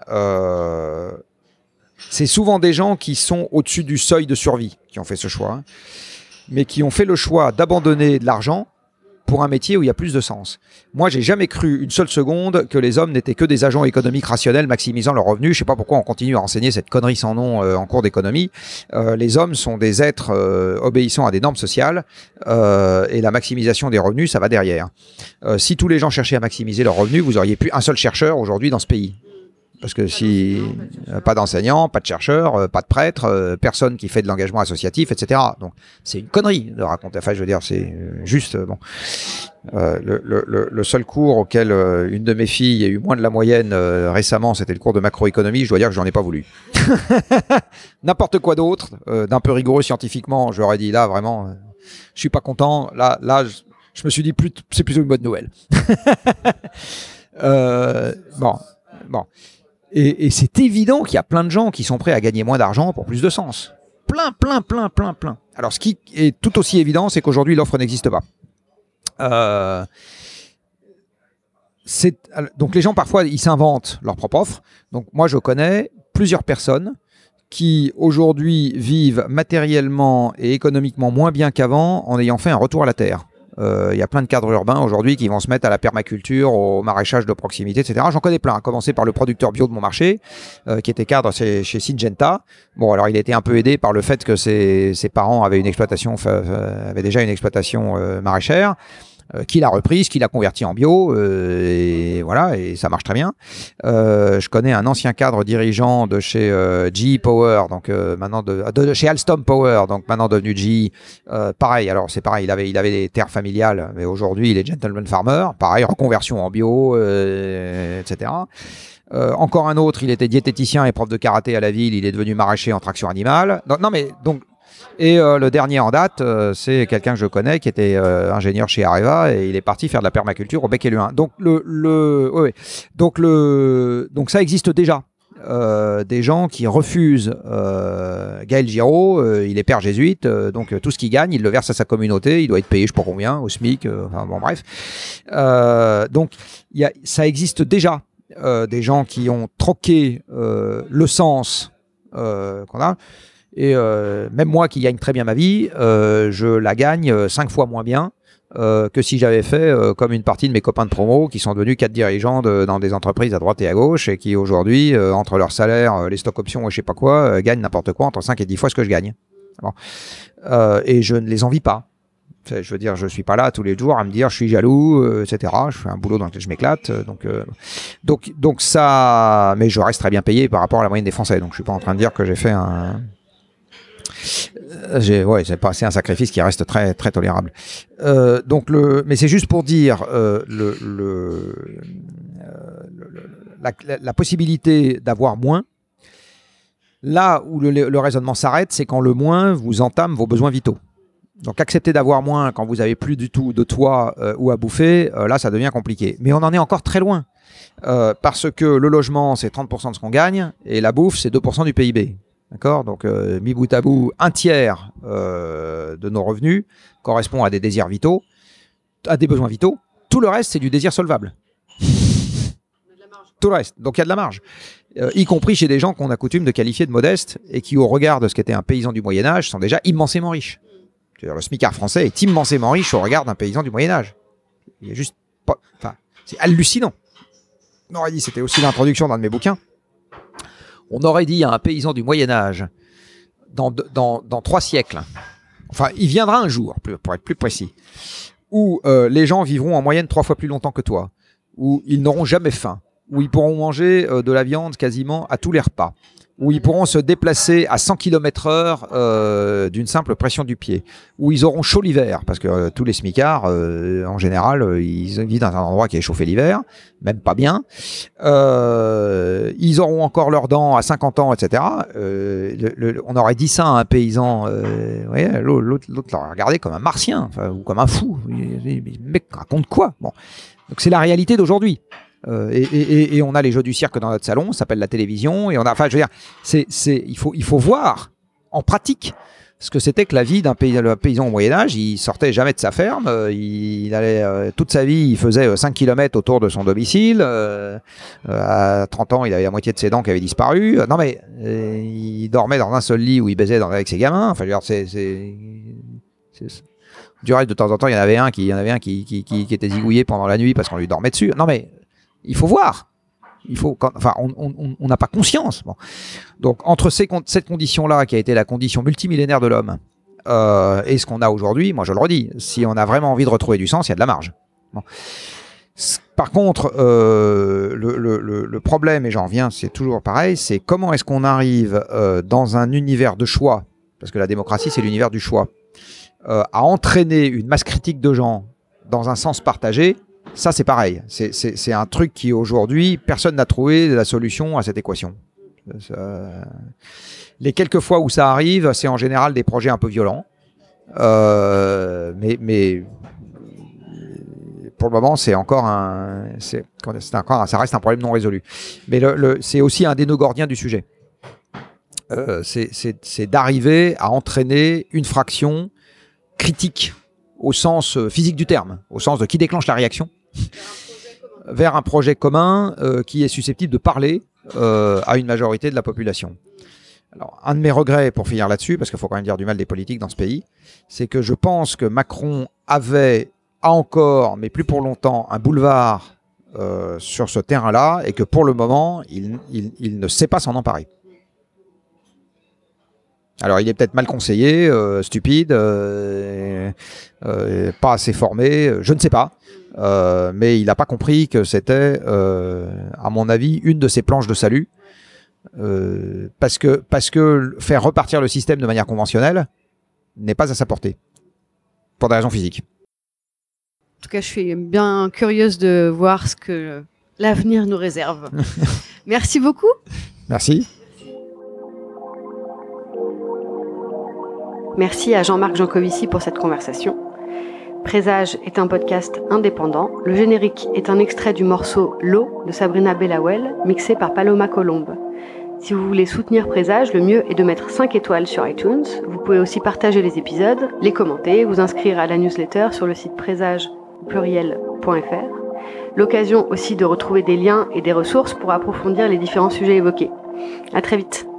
C'est souvent des gens qui sont au-dessus du seuil de survie qui ont fait ce choix, hein, mais qui ont fait le choix d'abandonner de l'argent pour un métier où il y a plus de sens. Moi, j'ai jamais cru une seule seconde que les hommes n'étaient que des agents économiques rationnels maximisant leurs revenus. Je sais pas pourquoi on continue à enseigner cette connerie sans nom en cours d'économie. Les hommes sont des êtres obéissant à des normes sociales et la maximisation des revenus, ça va derrière. Si tous les gens cherchaient à maximiser leurs revenus, vous auriez plus un seul chercheur aujourd'hui dans ce pays. Parce que si pas d'enseignants, pas de chercheurs, pas de prêtres, personne qui fait de l'engagement associatif, etc. Donc c'est une connerie de raconter. Enfin, je veux dire, c'est juste bon. Le seul cours auquel une de mes filles a eu moins de la moyenne récemment, c'était le cours de macroéconomie. Je dois dire que j'en ai pas voulu. N'importe quoi d'autre, d'un peu rigoureux scientifiquement, je leur ai dit là vraiment, je suis pas content. Là, je me suis dit c'est plutôt une bonne nouvelle. Bon. Et c'est évident qu'il y a plein de gens qui sont prêts à gagner moins d'argent pour plus de sens. Plein. Alors, ce qui est tout aussi évident, c'est qu'aujourd'hui, l'offre n'existe pas. Donc, les gens, parfois, ils s'inventent leur propre offre. Donc, moi, je connais plusieurs personnes qui, aujourd'hui, vivent matériellement et économiquement moins bien qu'avant en ayant fait un retour à la terre. Il y a plein de cadres urbains aujourd'hui qui vont se mettre à la permaculture, au maraîchage de proximité, etc. J'en connais plein, à commencer par le producteur bio de mon marché, qui était cadre chez Syngenta. Bon, alors il a été un peu aidé par le fait que ses parents avaient avaient déjà une exploitation maraîchère. Qu'il a reprise, qu'il a converti en bio, et voilà, et ça marche très bien. Je connais un ancien cadre dirigeant de chez GE Power, donc maintenant de chez Alstom Power, donc maintenant devenu GE. Pareil, alors c'est pareil, il avait des terres familiales, mais aujourd'hui il est gentleman farmer. Pareil, reconversion en bio, etc. Encore un autre, il était diététicien et prof de karaté à la ville, il est devenu maraîcher en traction animale. Et le dernier en date, c'est quelqu'un que je connais qui était ingénieur chez Areva et il est parti faire de la permaculture au Bec et Luin. Donc donc ça existe déjà. Des gens qui refusent Gaël Giraud, il est père jésuite, donc tout ce qu'il gagne, il le verse à sa communauté, il doit être payé je sais pas combien, au SMIC, enfin bon bref. Donc ça existe déjà. Des gens qui ont troqué le sens qu'on a. Et même moi qui gagne très bien ma vie, je la gagne 5 fois moins bien que si j'avais fait comme une partie de mes copains de promo qui sont devenus 4 dirigeants dans des entreprises à droite et à gauche et qui aujourd'hui, entre leur salaire, les stocks options et je sais pas quoi, gagnent n'importe quoi entre 5 et 10 fois ce que je gagne. Bon. Et je ne les envie pas. Je veux dire, je suis pas là tous les jours à me dire je suis jaloux, etc. Je fais un boulot dans lequel je m'éclate, donc ça. Mais je reste très bien payé par rapport à la moyenne des Français. Donc je suis pas en train de dire que j'ai fait un. C'est un sacrifice qui reste très très tolérable. Mais c'est juste pour dire la possibilité d'avoir moins. Là où le raisonnement s'arrête, c'est quand le moins vous entame vos besoins vitaux. Donc accepter d'avoir moins quand vous avez plus du tout de toit ou à bouffer, là ça devient compliqué. Mais on en est encore très loin. Parce que le logement c'est 30% de ce qu'on gagne et la bouffe c'est 2% du PIB. D'accord ? Donc mis bout à bout, un tiers de nos revenus correspond à des désirs vitaux, à des besoins vitaux. Tout le reste c'est du désir solvable. Tout le reste. Donc il y a de la marge. Y compris chez des gens qu'on a coutume de qualifier de modestes et qui au regard de ce qu'était un paysan du Moyen-Âge sont déjà immensément riches. Le smicard français est immensément riche au regard d'un paysan du Moyen-Âge. Il y a juste pas, enfin, c'est hallucinant. On aurait dit, c'était aussi l'introduction d'un de mes bouquins. On aurait dit à un paysan du Moyen-Âge, dans 3 siècles, enfin, il viendra un jour, pour être plus précis, où les gens vivront en moyenne 3 fois plus longtemps que toi, où ils n'auront jamais faim, où ils pourront manger de la viande quasiment à tous les repas, où ils pourront se déplacer à 100 km/h d'une simple pression du pied, où ils auront chaud l'hiver, parce que tous les smicards, en général, ils vivent dans un endroit qui est chauffé l'hiver, même pas bien. Ils auront encore leurs dents à 50 ans, etc. On aurait dit ça à un paysan, l'autre l'aurait regardé comme un martien, ou comme un fou. Mais mec, raconte quoi ? Bon. Donc c'est la réalité d'aujourd'hui. Et on a les jeux du cirque dans notre salon, ça s'appelle la télévision, et on a, enfin, je veux dire, il faut voir en pratique ce que c'était que la vie d'un paysan au Moyen-Âge. Il sortait jamais de sa ferme, il allait toute sa vie, il faisait 5 km autour de son domicile. À 30 ans, il avait la moitié de ses dents qui avaient disparu. Non mais il dormait dans un seul lit où il baisait avec ses gamins. Enfin, je veux dire, du reste, de temps en temps, il y en avait un qui était zigouillé pendant la nuit parce qu'on lui dormait dessus. Non mais il faut voir. On n'a pas conscience. Bon. Donc, entre cette condition-là, qui a été la condition multimillénaire de l'homme, et ce qu'on a aujourd'hui, moi je le redis, si on a vraiment envie de retrouver du sens, il y a de la marge. Bon. Par contre, le problème, et j'en reviens, c'est toujours pareil, c'est comment est-ce qu'on arrive dans un univers de choix, parce que la démocratie, c'est l'univers du choix, à entraîner une masse critique de gens dans un sens partagé. Ça, c'est pareil. C'est un truc qui, aujourd'hui, personne n'a trouvé la solution à cette équation. Les quelques fois où ça arrive, c'est en général des projets un peu violents. Mais pour le moment, ça reste un problème non résolu. Mais c'est aussi un des nœuds gordiens du sujet. C'est d'arriver à entraîner une fraction critique au sens physique du terme, au sens de qui déclenche la réaction, vers un projet commun qui est susceptible de parler à une majorité de la population. Alors, un de mes regrets, pour finir là-dessus, parce qu'il faut quand même dire du mal des politiques dans ce pays, c'est que je pense que Macron a encore, mais plus pour longtemps, un boulevard sur ce terrain-là, et que pour le moment, il ne sait pas s'en emparer. Alors, il est peut-être mal conseillé, stupide, pas assez formé, je ne sais pas. Mais il n'a pas compris que c'était, à mon avis, une de ses planches de salut. Parce que faire repartir le système de manière conventionnelle n'est pas à sa portée. Pour des raisons physiques. En tout cas, je suis bien curieuse de voir ce que l'avenir nous réserve. Merci beaucoup. Merci. Merci à Jean-Marc Jancovici pour cette conversation. Présage est un podcast indépendant. Le générique est un extrait du morceau L'eau de Sabrina Bellawell, mixé par Paloma Colombe. Si vous voulez soutenir Présage, le mieux est de mettre 5 étoiles sur iTunes. Vous pouvez aussi partager les épisodes, les commenter, vous inscrire à la newsletter sur le site présage.fr. L'occasion aussi de retrouver des liens et des ressources pour approfondir les différents sujets évoqués. À très vite.